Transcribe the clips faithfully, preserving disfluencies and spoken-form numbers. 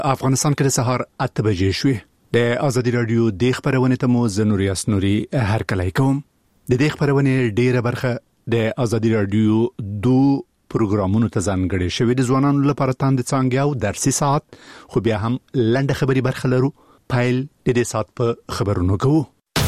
افغانستان کې د سهار اته بجې شوې. د ازادي رادیو د خبرونه ته مو زنوري اسنوري هر کله کوم. د دې خبرونه ډیره برخه د ازادي رادیو دو پروګرامونو ته ځانګړې شوې د ځوانانو لپاره تاند څنګه او درسي ساعت خو بیا هم لنډه خبري برخه لرو. پایل د دې ساعت په خبرونو کوو.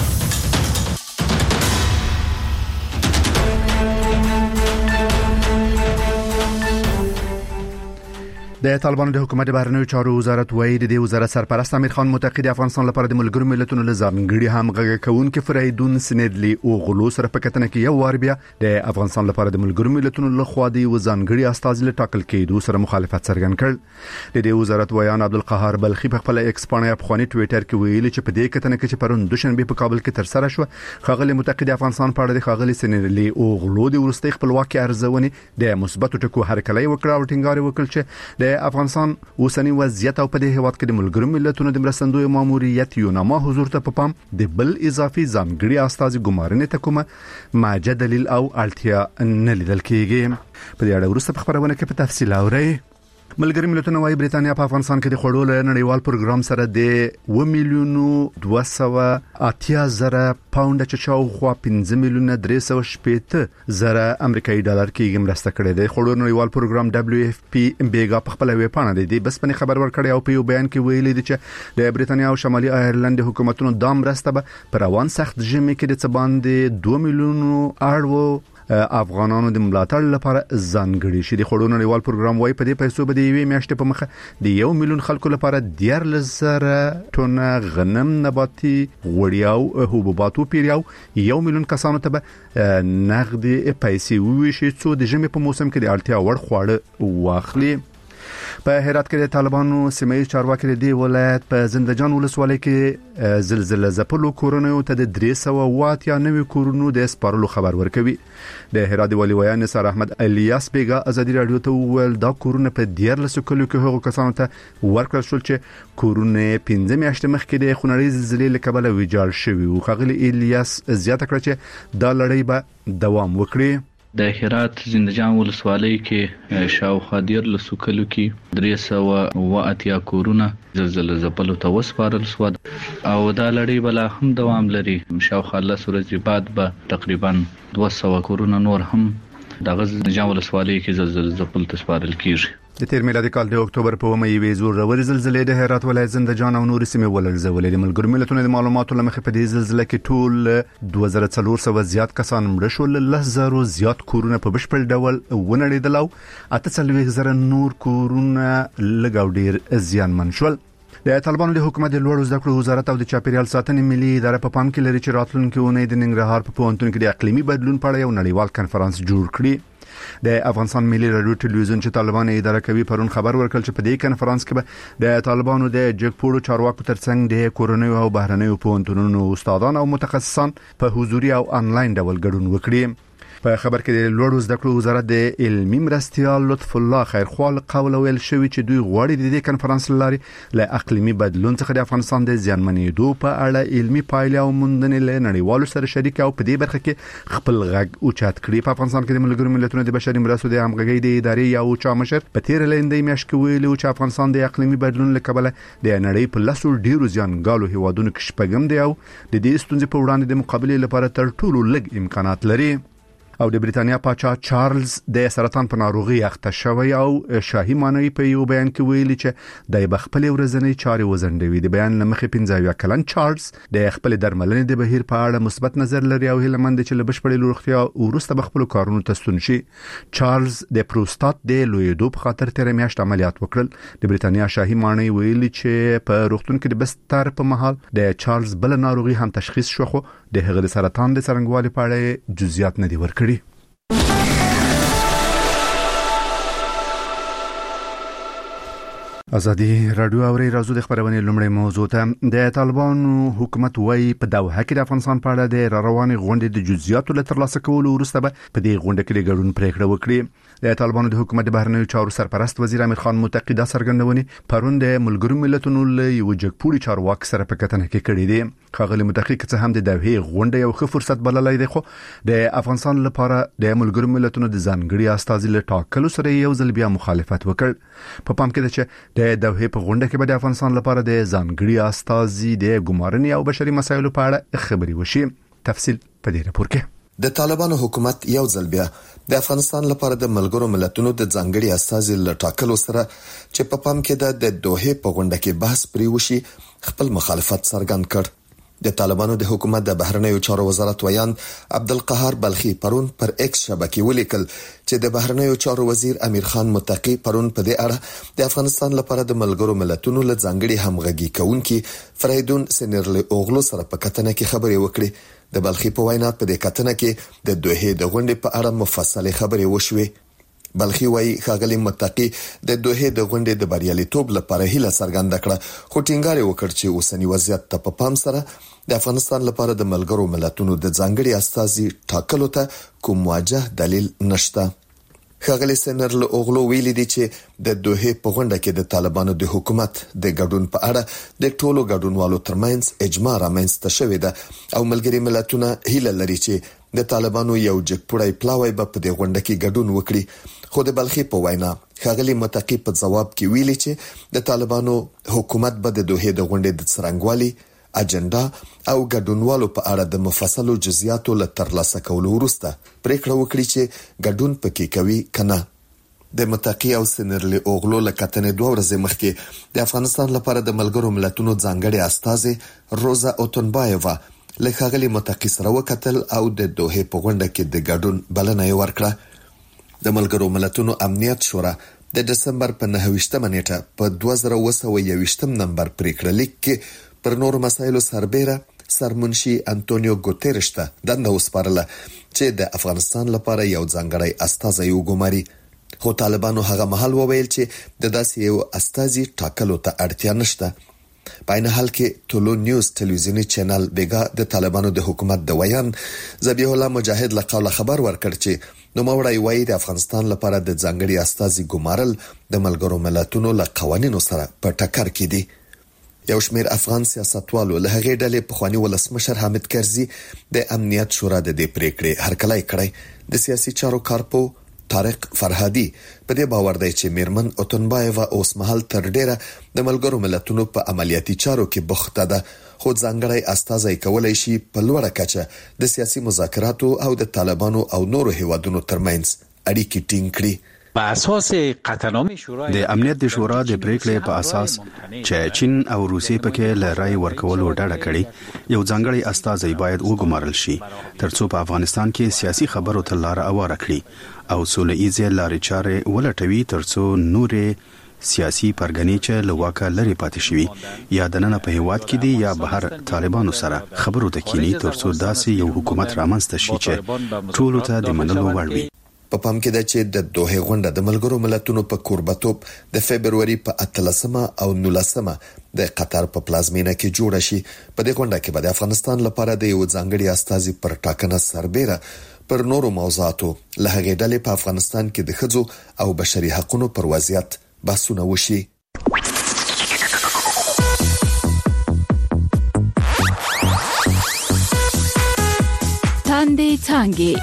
د طالبانو د حکومت بهرنیو چارو وزارت وایي د وزارت سرپرست امیر خان متقی د افغانستان لپاره د ملګرو ملتونو له ځانګړي همغږي کوونکي فریدون سنیدلی او غلو سره په کتنه کې یو وار بیا د افغانستان لپاره د ملګرو ملتونو له خوا د وزانګړي استازي له ټاکل کېدو سره مخالفت څرګند کړ. د دې وزارت ویان عبدالقهار بلخی په خپل ایکس باندې افغاني ټوئیټر کې ویلي چې په دې کتنه کې چې پرون دوشنبه په کابل کې تر سره شو خاغلی متقی د افغانستان په اړه د خاغلی سنیدلی او غلو د ورستۍ خپلواکي ارزونې د مثبت ټکو هرکلی وکړه او ټینګار وکړ چې د افغانستان اوسنی وضعیت او په دې هیواد کې د ملګرو ملتونو د مرستندوی ماموریت یو نامه حضور ته په پام د بل اضافي ځانګړي استازي ګمارنې ته کومه ماجه دلیل او اړتیا نه لیدل کېږي. په دې اړه وروسته خبرونه کې په تفصیل اورئ. ملګری ملتونه وايي برېټانیا په افغانستان کې د خړو له نړیوال پروګرام سره د و میلیونو دوه سوه اتیا زره پاونډ چې شاوخوا پنځه میلیونه درې سوه شپږ زره امریکایي ډالر کې مرسته کړې ده. خړو نړیوال پروګرام دبليو اف پی بیګا په خپل ویب پاڼه دی بس پني خبر ورکړی او په یو بیان کې ویلي دي چې د برېټانیا او شمالي ایرلند حکومتونو د مرسته به پر روان سخت ژمي کې د څباندې دوه میلیونو اړو افغانانو د ملاتړ لپاره ځانګړي شي. د خړو نړیوال پروګرام وايي په دې پیسو به د یوې میاشتې په مخه د یو میلیون خلکو لپاره دیارلس زره ټنه غنم، نباتي غوړي او حبوبات او پیریاو یو میلیون کسانو ته به نغدي پیسې وویشي څو د ژمي په موسم کې د اړتیا وړ خواړه واخلي. په هرات کې د طالبانو سیمه چارواکي د ولایت په زندجان ولسوالۍ کې زلزلہ ځپلو کورونو ته د درې سوه وات یا نوي کورونو د سپارلو خبر ورکوي. د هرات والی ویان نثار احمد الیاس بیګا ازادي رادیو ته ویل دا کورونه په دیارلس کلو کې هغو کسانو ته ورکړل شول چې کورونه پنځه میاشتې مخکې د خونړۍ زلزلې له کبله ویجاړ شوي او خغلی الیاس زیاته کړ چې دا لړۍ به دوام وکړي. د هرات زندجان ولسوالۍ کې شاوخوا دیارلس کلو کې درې سوه و اتیا کورونه زلزلې ځپلو ته وسپارل شو او دا لړۍ بلا هم دوام لري. شاوخوا لس ورځې بعد به تقریبا دوه سوه کورونه نور هم د زندجان ولسوالۍ کې زلزلې ځپلو ته سپارل کیږي. د تیر میلادي کال د اکتوبر په اومه یوې زورورې زلزلې د هرات ولایت زندجان او نور سیمې ولړزولې. د ملګرو ملتونو د معلوماتو لمخې په دې زلزلې کې ټول دوه زره څلور سوه زیات کسان مړه شول، لس زره زیات کورونه په بشپړ ډول ونړېدل او اته څلوېښت زره نور کورونه لږ او ډېر زیانمن شول. د طالبانو د حکومت د لوړو زده کړو وزارت او د چاپیریال ساتنې ملي اداره په پام کې لري چې راتلونکي اونۍ د ننګرهار په پوهنتون کې د اقلیمي بدلون په اړه یو نړیوال کنفرانس جوړ کړي. د افغانستان ملي رادیو ټلویزیون چې طالبان اداره کوي پرون خبر ورکړ چې په دې کنفرانس کې به د طالبانو د جګپوړو چارواکو ترڅنګ د کورونو او بهرنیو پوهنتونونو استادان او متخصصان په حضوري او انلاین ډول ګډون وکړي. په خبر کې د لوړو زده کړو وزارت د علمي مرستيال لطف الله خیرخوال قول ویل شوی چې دوی غواړي د دې کنفرانس لاري له اقلیمي بدلون څخه د افغانستان د زیانمنېدو په اړه علمي پایله او موندنې له نړیوالو سره شریک او په دې برخه کې خپل غږ اوچت کړي. په افغانستان کې د ملګرو ملتونو د بشري مرستو د همغږۍ د ادارې یو چا مشر په تیر لندې میاشت کې ویلي چې افغانستان د اقلیمي بدلون له کبله د نړۍ په لاسو ډیرو زیانګالو هیوادونو کې شپږم دی او د دې ستونزې په وړاندې د مقابلې لپاره تر ټولو لږ امکانات لري. او د برېټانیا پاچا چارلز د سرطان په ناروغي اخته شوی او شاهي مانوي په یو بیان کې ویلي چې د بخپل ورځنی چارې وزندوي. د بیان لمخې پنځه اویا کلن چارلز د خپل درملنې د بهیر په اړه مثبت نظر لري او هیلمند چې له بشپړې روغتیا وروسته بخپل کارونو ته ستون شي. چارلز د پروستات د لویدو په خاطر تیر میاشت عملیات وکړل. د برېټانیا شاهي مانوي ویلي چې په روغتون کې د بستر په مهال د چارلز بل ناروغي هم تشخیص شو خو د هغه د سرطان د څرنګوالي په اړه جزئیات نه دي ورکړي. ازادي رادیو اوري رازو د خبرونه لومړی موضوع ته د طالبانو حکومت وايي په دوحه کې د افغانستان په اړه د رواني غونډې د جزئیاتو له ترلاسه کولو وروسته به په دې غونډه کې د ګډون پریکړه وکړي. د طالبانو د حکومت د بهرنیو چارو سرپرست وزیر امیر خان متقی دا څرګندونې پرون د ملګرو ملتونو له یو جګپوړي چارواکي سره په کتنه کې کړې دي. خاغلی متقی چې هم د دوحې غونډه یو ښه فرصت بللای دی، خو د افغانستان لپاره د ملګرو ملتونو د ځانګړي استازي له ټاکلو سره یو ځل بیا مخالفت وکړ. په پام کې ده چې د دوحې په غونډه کې به د افغانستان لپاره د ځانګړي استازي د ګمارنې او بشري مسایلو په اړه خبري وشي. تفصیل په دې راپور کې. د طالبانو حکومت یو ځل بیا د افغانستان لپاره د ملګرو ملتونو د ځانګړي استازي له ټاکلو سره چې په پام کې ده د دوحې په غونډه کې بحث پرې وشي خپل مخالفت څرګند کړ. د طالبانو د حکومت د بهرنیو چارو وزارت ویان عبدالقهار بلخي پرون پر ایکس شبکې ولیکل چې د بهرنیو چارو وزیر امیر خان متقی پرون په دې اړه د افغانستان لپاره د ملګرو ملتونو له ځانګړي همغږي کوونکي فریدون سینرلی اوغلو سره په کتنه کې خبرې وکړې. د بلخي په وینا په دې کتنه کې د دوحې د غونډې په اړه مفصله خبرې وشوې. بلخي وايي ښاغلي متقی د دوحې د غونډې د بریالیتوب لپاره هیله څرګنده کړه، خو ټینګار وکړ چې اوسنی وضعیت ته په پام سره د افغانستان لپاره د ملګرو ملتونو د ځانګړي استازي ټاکلو ته کوم واضح دلیل نشته. ښاغلي سینرل اوغلو ویلي دي چې د دوحې په غونډه کې د طالبانو د حکومت د ګډون په اړه د ټولو ګډونوالو ترمنځ اجماع رامنځته شوې ده او ملګري ملتونه هیله لري چې د طالبانو یو جګپوړی پلاوی به په دې غونډه کې ګډون وکړي. خو د بلخي په وینا ښاغلي متقی په ځواب کې ویلي چې د طالبانو حکومت به د دوحې د غونډې د څرنګوالي اجنډا او ګډونوالو په اړه د مفصلو جزئیاتو له ترلاسه کولو وروسته پریکړه وکړي چې ګډون پکې کوي کنه. د متقی او سینرلی اوغلو له کتنې دوه ورځې مخکې د افغانستان لپاره د ملګرو ملتونو ځانګړي استازي روزا اوتنبایووا له ښاغلي متقی سره وکتل او د دوحې په غونډه کې د ګډون بلنه یې ورکړه. د ملګرو ملتونو امنیت شورا د دسمبر په نهه ویشتمه نیټه په دوه زره اوه سوه یو ویشتم نمبر پریکړه لیک کې پر نورو مسایلو سربېره سرمنشي انټونیو ګوتيرش ته دنده وسپارله چې د افغانستان لپاره یو ځانګړی استازی وګماري. خو طالبانو هغه مهال وویل چې د داسې یو استازي ټاکلو ته اړتیا نشته. په عین حال کې ټولو نیوز ټلویزیونی چینل بیګا د طالبانو د حکومت د ویان ذبیح الله مجاهد له قوله خبر ورکړ چې نوموړی وایي د افغانستان لپاره د ځانګړي استازي ګمارل د ملګرو ملتونو له قوانینو سره په ټکر کې دي. یو شمېر افغان سیاستوالو له هغې ډلې پخوانی ولسمشر حامد کرزي د امنیت شورا د دې پریکړې هرکلی کړی. د سیاسي چارو کارپو طارق فرهادي په دې باور دی چې میرمن اوتنبایووا اوس مهال تر ډیره د ملګرو ملتونو په عملیاتي چارو کې بوخته ده، خو ځانګړی استازی کولای شي په لوړه کچه د سیاسي مذاکراتو او د طالبانو او نورو هیوادونو ترمنځ اړیکې ټینګ کړي. په اساس قطعنامه شورا د امنیت د شورا د پریکړې په اساس چې چین او روسیې پکې ل رای ورکولو ډاډه کړي یو ځانګړی استازی باید وګمارل شي ترڅو په افغانستان کې سیاسي خبرو ته لار اواره کړي او سوله ایزه لارې چارې ولټوي ترڅو نورې سیاسي پرګنې چې لواکه لري پاتې شوي یا د نن په هیواد کې دي یا بهر طالبانو سره خبرو ته کینی ترڅو داسې یو حکومت رامنځته شي چې ټولو ته د منلو وړ وي. په پام کې ده چې د دوحې غونډه د ملګرو ملتونو په کوربتوب د فبرवरी په اتلسمه او نولسمه د قطر په پلازمینه کې جوړه شي. په دې غونډه کې به د افغانستان لپاره د یو ځانګړي استازي پر ټاکنه سربېره پر نورو موضوعاتو له هغې ډلې په افغانستان کې د ښځو او بشري حقوقو پر وضعیت بحثونه وشي. تاندې څانګې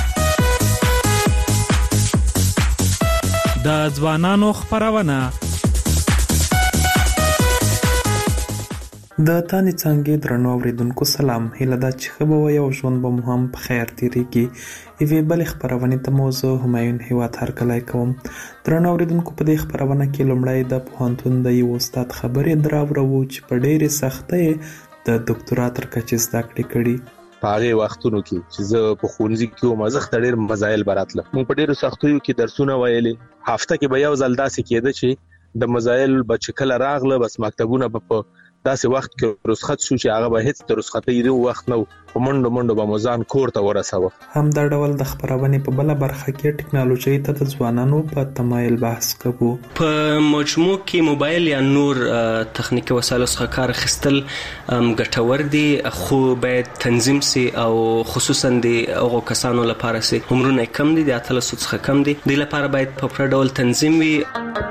د ځوانانو خبرونه د تانې څانګې درنو اوریدونکو سلام. هیله ده چې ښه به وي او ژوند به مو هم په خیر تیریږي. یوې بلې خپرونې ته مو زه همایون هیواد هرکلی کوم. درنو اوریدونکو په دې خپرونه کې لومړی د پوهنتون د یو استاد خبرې دراوړو چې په ډېرې سختۍ د دکتورا تر کچې زده کړې کړي. په هغه وختونو کې چې زه په ښوونځي کې وم زه ډېر مزایل براتله. موږ په ډېرو سختیو کې درسونه ویلې. هفته کې به یو ځل داسې کېده چې د مزایل بچکل راغله بس مکتبونه په داسې وخت کې رخصت شو چې هغه به هیڅ د رخصتۍ دی وخت نو منډو منډو به مزان کور ته ورساوه. هم دا ډول د خبرونې په بل برخه کې ټکنالوژي ته د ځوانانو په تمایل بحث کوو. په مجموع کې موبایل یا نور تخنیکی وسایلو څخه کار اخیستل ګټور دي، خو باید تنظیم سي او خصوصا د هغو کسانو لپاره سي عمرونه کم دي، د اتلسو څخه کم دي، د لپاره باید په پوره ډول تنظیم وي.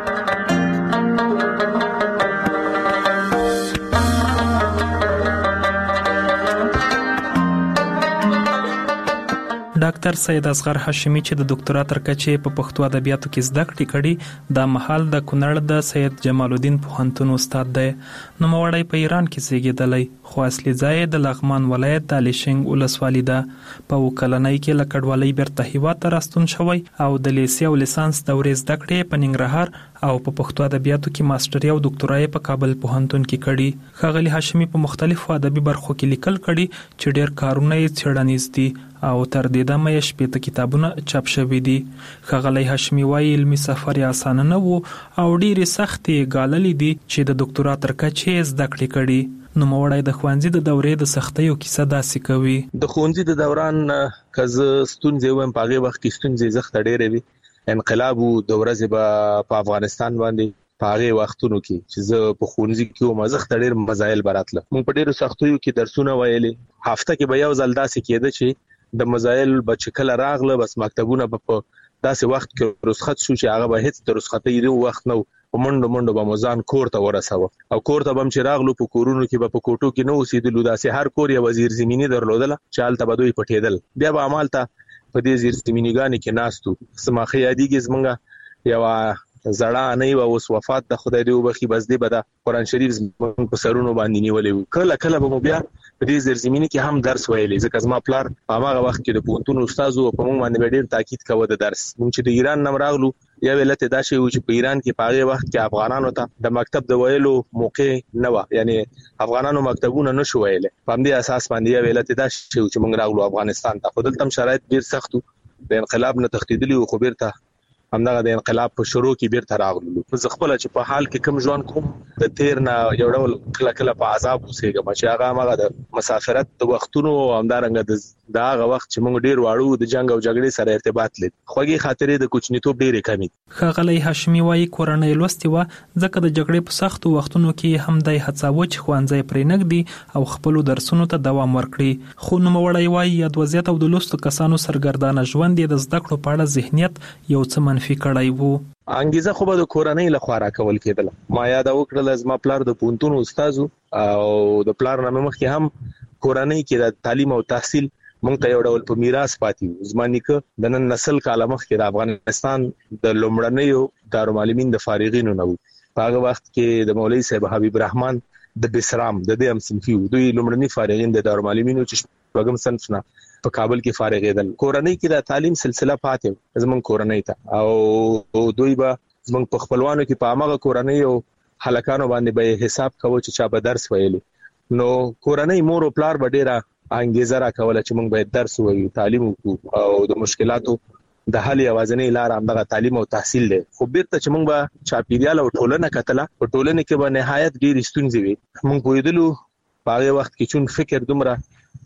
ډاکټر سید اصغر هاشمي چې د ډاکټرا تر کچې په پښتو ادبیاتو کې زده کړې کړي، د مهال د کونړ د سید جمال الدین پوهنتون استاد دی. نوموړی په ایران کې زیږیدلی، خو اصلي ځای د لغمان ولایت د الیشنګ ولسوالي ده. په وکلنۍ کې له کډوالۍ بیرته هیواد ته راستون شوی او د لیسې او لیسانس دورې زده کړې په ننګرهار او په پښتو ادبیاتو کې ماستري او ډاکټرا په کابل پوهنتون کې کړي. ښاغلي هاشمي په مختلفو ادبي برخو کې لیکل کړي چې ډېر کارونه یې څېړنیز دي او تر دې دمه یې شپېته کتابونه چاپ شوي دي. ښاغلی هاشمي وایي علمي سفر یې اسانه نه و او ډېرې سختې ګاللې دي چې د ډاکټرا تر کچې یې زده کړې کړي. نوموړی د ښوونځي د دورې د سختیو کیسه داسې کوي. د ښوونځي د دوران که زه ستونزې وایم، په هغې وخت کې ستونزې زښته ډېرې وي. انقلاب و د ورځې به په افغانستان باندې په هغې وختونو کې چې زه په ښوونځي کې وم زښته ډېر مزایل به راتله. موږ په ډېرو سختیو کې درسونه ویلې، هفته کې به یو ځل داسې کېده چې د مزایل به چې کله راغله بس مکتبونه به په داسې وخت کې رخصت شو چې هغه به هیڅ د رخصتۍ دی وخت نو په منډو منډو به مزان کور ته ورساوه. او کور ته به هم چې راغلو په کورونو کې به په کوټو کې نه اوسېدلو، داسې هر کور یې وزیر زمینی درلودله چې هلته به دوی پټېدل. بیا به همالته په دې زیر زمینیګانې کې ناست وو. زما ښه یادېږي زمونږ یوه زړه انۍ وه، اوس وفات ده خدای دې وبخي، بس دې به د قرآن شریف زمونږ په سرونو باندې نیولی وو. کله کله به مو بیا په دې زیرزمیني کې هم درس ویلی، ځکه زما پلار په هماغه وخت کې د پوهنتون استاد و، په موږ باندې به ډېر تاکید کوه د درس. موږ چې د ایران نه راغلو یو علت یې دا شی و چې په ایران کې په هغې وخت کې افغانانو ته د مکتب د ویلو موقع نه وه، یعنې افغانانو مکتبونه نه شو ویلی. په همدې اساس باندې یو علت یې دا شی و چې موږ راغلو افغانستان ته. خو دلته هم شرایط ډېر سخت و، د انقلاب نه تښتېدلي وو، خو بیرته همدغه د انقلاب په شروع کې بیرته راغلو. زه خپله چې په حال کې کوم ژوند کوم د تیر نه یو ډول کله کله په عذاب اوسېږم چې هغه همغه د مسافرت د وختونو او همدارنګه د هغه وخت چې موږ ډېر واړو د جنګ او جګړې سره ارتباط لري. خوږې خاطرې د کوچنیتوب ډېرې کمې. ښاغلی هاشمي وایي کورنۍ لوستې وه، ځکه د جګړې په سختو وختونو کې هم دی هڅاوه چې ښوونځی پرې نږدي او خپلو درسونو ته دوام ورکړي. خو نوموړی وایي یاد وضعیت او د لوستو کسانو سرګردانه ژوند یې د زده کړو په اړه ذهنیت یو څه منفي کړی وو. انګیزه خو به د کورنۍ لخوا راکول کېدله. ما یاد وکړله زما پلار د پوهنتون استاد او د پلار نه مخکې هم کورنۍ کې د تعلیم او تحصیل مونږ ته یو ډول په میراث پاتې وو. زما نیکه د نن نسل کاله مخکې د افغانستان د لومړنیو دارالمعلمین د فارغینو نه وو. په هغه وخت کې د مولوي صاحب حبیب رحمان د بسرام د دې هم صنفي وو. دوی لومړني فارغین د دارالمعلمینو چې شپږم صنف نه په کابل کې فارغېدل. کورنۍ کې د تعلیم سلسله پاتې زمونږ کورنۍ ته، او دوی به زمونږ په خپلوانو کې په هماغه کورنۍ او هلکانو باندې به حساب کوو چې چا به درس ویلي. نو کورنۍ مور او پلار به ډېره انګیزه راکوله چې موږ باید درس ووایو، تعلیم وکړو، او د مشکلاتو د حل یوازینۍ لاره همدغه تعلیم او تحصیل دی. خو بیرته چې موږ به چاپېریال او ټولنه کتله، په ټولنه کې به نهایت ډېرې ستونزې وي. موږ پوهېدلو په هغې وخت کې چون فکر دومره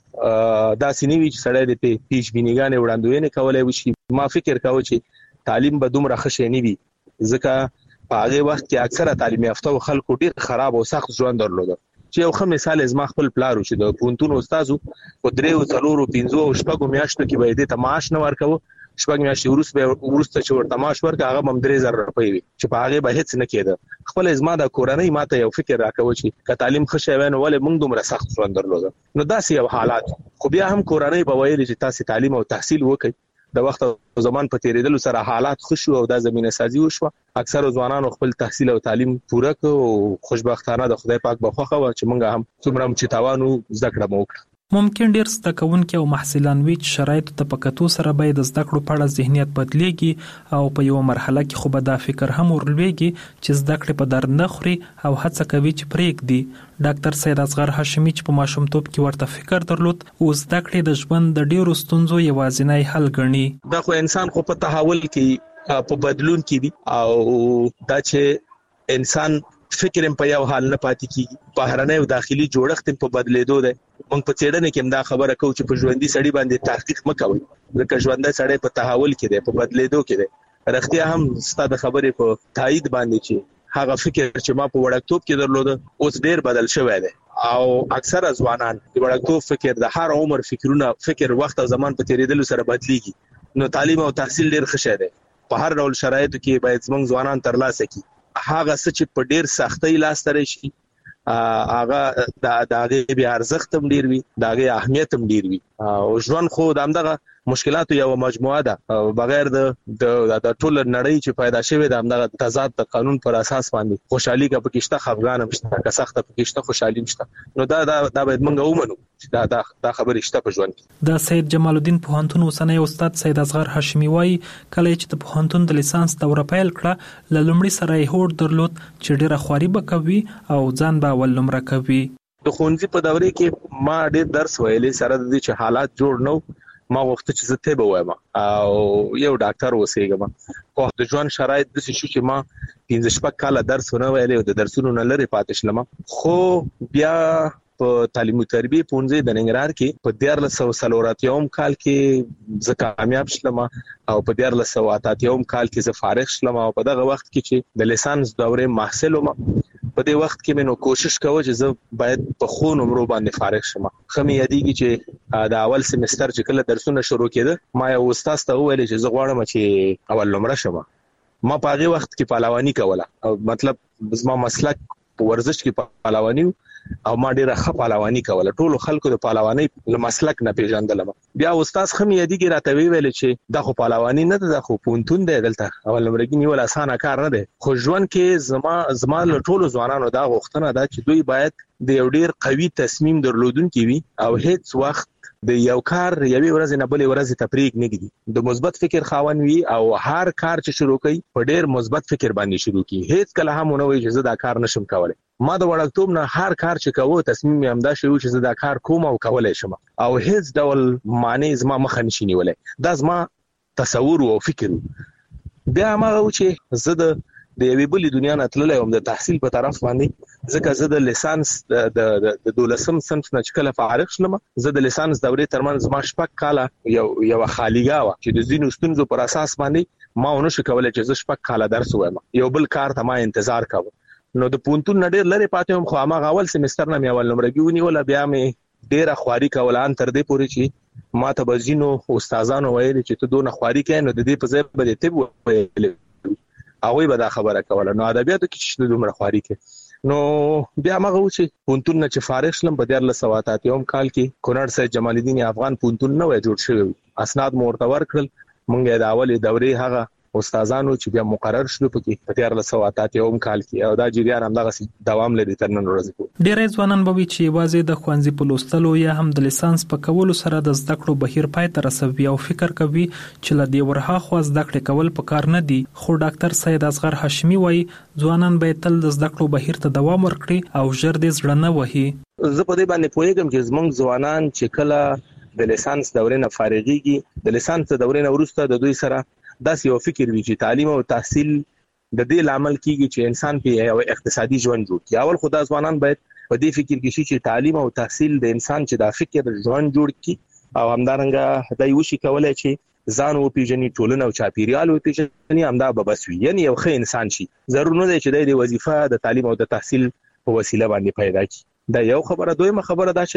داسې نه وي چې سړی د پیش بینیګانې وړاندوینې کولی وشي. ما فکر کوه چې تعلیم به دومره ښه شی نه وي، ځکه په هغې وخت کې اکثره تعلیم یافته خلکو ډېر خراب او سخت ژوند درلوده. چې یو ښه مثال زما خپل پلار و چې د پوهنتون استاد و، په درېو څلورو پنځو او شپږو میاشتو کې به یې دې ته معاش نه ورکوه. شپږ میاشتې وروسته وروسته چې ورته معاش ورکړه هغه به هم درې زره روپۍ وي چې په هغې به هېڅ نه کېده. خپله زما د کورنۍ ما ته یو فکر راکوه چې که تعلیم ښه شی وی نو ولې موږ دومره سخت ژوند درلوده. نو داسې یو حالات. خو بیا هم کورنۍ به ویلې چې تاسې تعلیم او تحصیل وکړئ. د وخت او زمان په تیریدلو سره حالات ښه شو او دا زمینه سازي وشوه. اکثرو ځوانانو خپل تحصیل او تعلیم پوره کړ او خوشبختانه د خدای پاک به خوښه وه چې موږ هم څومره هم چې تاوان و زده کړه مو وکړه. ممکن ډیر زده کوونکي او محصلان وي چې شرایطو ته په کتو سره باید د زده کړو په اړه ذهنیت بدلیږي او په یوه مرحله کې خو به دا فکر هم ورلویږي چې زده کړې په درد نه خوري او هڅه کوي چې پرېږدي. ډاکټر سید اصغر هاشمي چې په ماشومتوب کې ورته فکر درلود او زده کړې د ژوند د ډیرو ستونزو یوازینی حل ګڼي. دا خو انسان خو په تحول کې په بدلون کې دي، او دا چې انسان فکر هم په یو حال نه پاتې کیږي، بهرنی او داخلي جوړښت په بدلیدو دی. موږ په څېړنه کې دا خبره کوو چې په ژوندۍ سړي باندې تحقیق مکوئ، ځکه ژوندۍ سړی په تحول کې دی، په بدلیدو کې دی. رښتیا هم ستاسو د خبرې په تایید باندې چې هغه فکر چې ما په وړکتوب کې درلوده اوس ډیر بدل شوی دی، او اکثره ځوانان د وړکتوب فکر د هر عمر فکرونه فکر وخت او زمان په تیریدلو سره بدلیږي. نو تعلیم او تحصیل ډیر ښه شی دی، په هر ډول شرایطو کې باید زموږ ځوانان ترلاسه کړي. هغه څه چې په ډیر سختۍ لاس ته راشي هغه د دغه بیا ارزښت هم ډیر وي، دغه اهمیت هم ډیر وي. او ژوند خو د همدغه مشکلاتو یو مجموعه ده، بغیر د د ټول نړۍ چې پیدا شوی د همدغه تضاد د قانون پر اساس باندې خوشحالي کا پکشته خفګان مشته کا سخت پکشته خوشحالي مشته. نو دا دا د باید موږ ومنو چې دا دا, دا خبرې شته په ژوند کې. د سید جمال الدین پوهنتون اوسنی استاد سید اصغر هاشمي وایي کله چې د پوهنتون د لیسانس دوره پیل کړه ل لومړي سره یې هوډ درلود چې ډیره خواري بکوي او ځان به ول نمره کوي. د خونځي په دوره کې ما ډیر درس ویلې، سره د دې چې حالات جوړ نو ما وخت چې زه ته به وایم او یو ډاکټر وسېګم. خو د ژوند شرایط د څه شو چې ما پنځه شپږ کاله درس ونه ویلې او د درسونو نه لري پاتې شلم. خو بیا په تعلیم او تربیه پونځه د ننګرهار کې په دیارلس سوه څلوراتیوم کال کې زه کامیاب شلم او په دیارلس سوه اتاتیوم کال کې زه فارغ شلم. او په دغه وخت کې چې د لیسانس دورې محصل وم، په دې وخت کې مې نو کوشش کوم چې زه باید په خو نمرو باندې فارغ شم. خمه یادېږي چې د اول سمستر چې کله درسونه شروع کېده ما یو استاد ته وویل چې زه غواړم چې اول نمره شم. ما په هغه وخت کې پهلواني کوله، او مطلب زما مسلک په ورزش کې پهلواني او ما ډیره ښه پهلواني کوله. ټولو خلکو د پهلواني له مسلک نه پیژندلم. بیا استاد خمه یادېږي راته ویل چې دا خو پهلواني نه ده، خو پونتون دی، دلته اول نمرګي نیول اسانه کار نه دی. خو ژوند کې زما زما له ټولو ځوانانو دا غوښتنه ده چې دوی باید د یو ډیر قوي تصمیم درلودونکي وي او هیڅ وخت د یو کار یوې ورځې نه بلې ورځې ته پرېږ نه ږدي، د مثبت فکر خاوند وي او هر کار چې شروع کوي په ډیر مثبت فکر باندې شروع کوي. هیڅ کله هم نه وایي چې زه دا کار نشم کولای. ما د وړکتوب نه هر کار چې کوو تصمیم یې همدا شوی چې زه دا کار کوم او کولای شم، او هیڅ ډول معنی زما مخه نشي نیولای. دا زما تصور او فکر. بیا ما و چې زه د د یوې بلې دنیا نه تللی وم د تحصیل په طرف باندې، ځکه زه د لیسانس د د دولسم صنف نه چې کله فارغ شلم، زه د لیسانس دورې ترمنځ زما شپږ کاله یو یو خالیګا وه چې د ځینو ستونزو پر اساس باندې ما ونه شو کولی چې زه شپږ کاله درس ووایم، یو بل کار ته ما انتظار کوه. نو د پونتون نه ډېر لرې پاتې وم، خو هماغه اول سمستر نه مې اول نمرګي ونیوله. بیا مې ډېره خواري کوله ان تر دې پورې چې ما ته به ځینو استادانو ویلې چې ته دونه خواري کوې نو د دې په ځای به دې طب وویلې، هغوی به دا خبره کوله. نو ادبیاتو کې چې دومره خواري کې نو بیا مغه و چې پونتون نه چې فارغ شلم په دیارلس سوه اتاتیوم کال کې کونړ سید جمال الدین افغان پونتون نه وای جوړ شوی، اسناد مو ورته ورکړل. مونږ د اولې دورې هغه استادانو چې بیا مقرر شلو پکې په دیارلس سوه اتاتیوم کال کې، او دا جریان همدغه دوام لري تر نن ورځې پورې. ډېری ځوانان به وي چې یوازې د ښوونځي په لوستلو یا هم د لیسانس په کولو سره د زده کړو بهیر پای ته رسوي او فکر کوي چې له دې ورهاخوا زده کړې کول پکار نه دي. خو ډاکټر سید اصغر هاشمي وایي ځوانان باید تل د زده کړو بهیر ته دوام ورکړي او ژر دې زړه نه وهي. زه په دې باندې پوهیږم چې زموږ ځوانان چې کله د لیسانس دورې نه فارغيږي، د لیسانس دورې نه وروسته د دوی سره داسې یو فکر وي چې تعلیم او تحصیل د دې لامل کیږي چې انسان په یو اقتصادي ژوند جوړ کړي. اول خدای ځوانان باید په دې فکر کې شي چې تعلیم او تحصیل د انسان چې د فکر ژوند جوړ کړي او همدارنګه دای وشي کولای چې ځان او پیژني، ټولنه او چاپیریال او پیژني، همدا به بس وي، یعنی یو ښه انسان شي. ضرور نه دی چې د وظیفه د تعلیم او د تحصیل په وسیله باندې پیدا کړي. دا یو خبره. دویمه خبره دا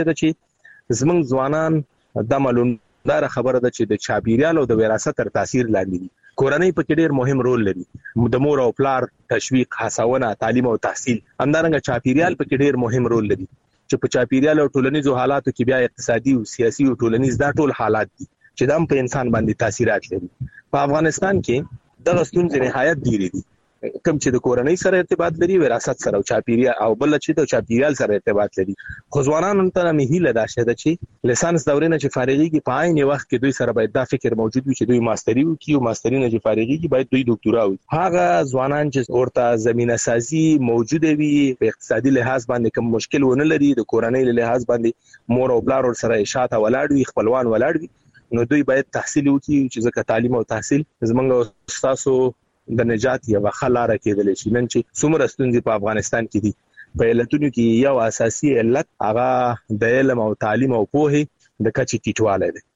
چې زموږ ځوانان د معلوم دا خبره ده چې د چاپیریال او د وراثت تر تاثیر لاندې دي. کورنۍ پکې ډېر مهم رول لري، د مور او پلار تشویق، هڅونه، تعلیم او تحصیل. همدارنګه چاپیریال پکې ډېر مهم رول لري چې په چاپیریال او ټولنیزو حالاتو کې بیا اقتصادي او سیاسي او ټولنیز دا ټول حالات دي چې دا په انسان باندې تاثیرات لري. په افغانستان کې دغه ستونزې نهایت ډېرې دي، کوم چې د کورنۍ سره ارتباط لري، وراثت سره او چاپیریال، او بل چې د چاپیریال سره ارتباط لري. خو ځوانانو ته مې هیله ده چې لیسانس دورې نه چې فارغيږي په عین وخت کې دوی سره باید دا فکر موجود وي چې دوی ماستری وکړي، او ماستری نه چې فارغيږي باید دوی ډاکټورا وکړي. هغه ځوانان چې ورته زمينه سازي موجوده وي، په اقتصادي لحاظ باندې کوم مشکل ونه لري، د کورنۍ له لحاظ باندې مور او پلار سره شاته ولاړ وي، خپلوان ولاړ وي، نو دوی باید تحصیل وکړي چې ځکه تعلیم او تحصیل زمونږ استادو د نجات یو خلاره کېدل شي. نن چې څومره ستونزې په افغانستان کې دي په علتونو کې یو اساسي علت هغه د علم او تعلیم او پوهه د کچې ټیټوالی دی.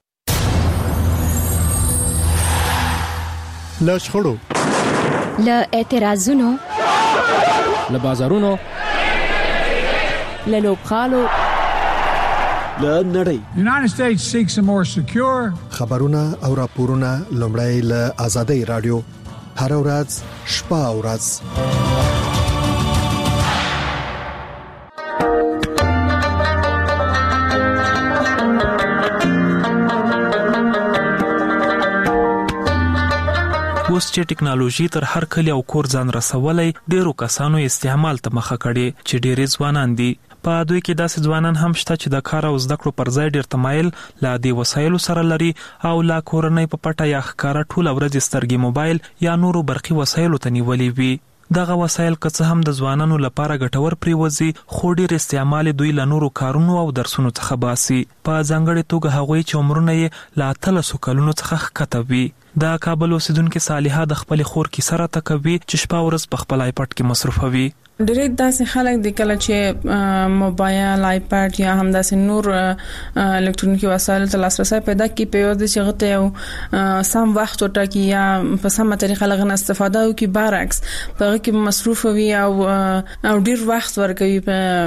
له شخړو، له اعتراضونو، له بازارونو، له لوبغالو، له نړۍ. United States seeks a more secure. خبرونه او راپورونه لومړی له آزادۍ رادیو هر ورځ شپه او ورځ. اوس چې ټکنالوژي تر هر کلی او کور ځان رسولای، ډیرو کسانو استعمال ته مخه کړي چې ډیری ځوانان دي. په دوی کې داسې ځوانان هم شته چې د کار او زده کړو پر ځای ډیر تمایل لا دی وسایلو سره لري او لا کورنۍ په پټه یا ښکارا ټول ورځ سترګې موبایل یا نورو برقي وسایلو ته نیولې وي. دغه وسایل که څه هم د ځوانانو لپاره ګټور پریوزي، خو ډیر استعمال دوی له نورو کارونو او درسونو څخه باسي. په ځانګړي توګه هغوی چې عمرونه یې لا اتلسو کلونو څخه ښکته وي. د کابل اوسیدونکو صالحه د خپل خور کې سره تکوي چې شپه ورځ په خپل آیپډ کې مصروفوي. ډېر داسې خلک د کله چې موبایل، آیپډ یا هم داسې نور الکترونیکي وسایل ته لاسرسي پیدا کوي، په یوه د شغته یو سم وخت وټاکي یا په سمه طریقه لغنه استفاده وکړي، برعکس په هغه کې مصروف وي او او ډېر وخت ورکوي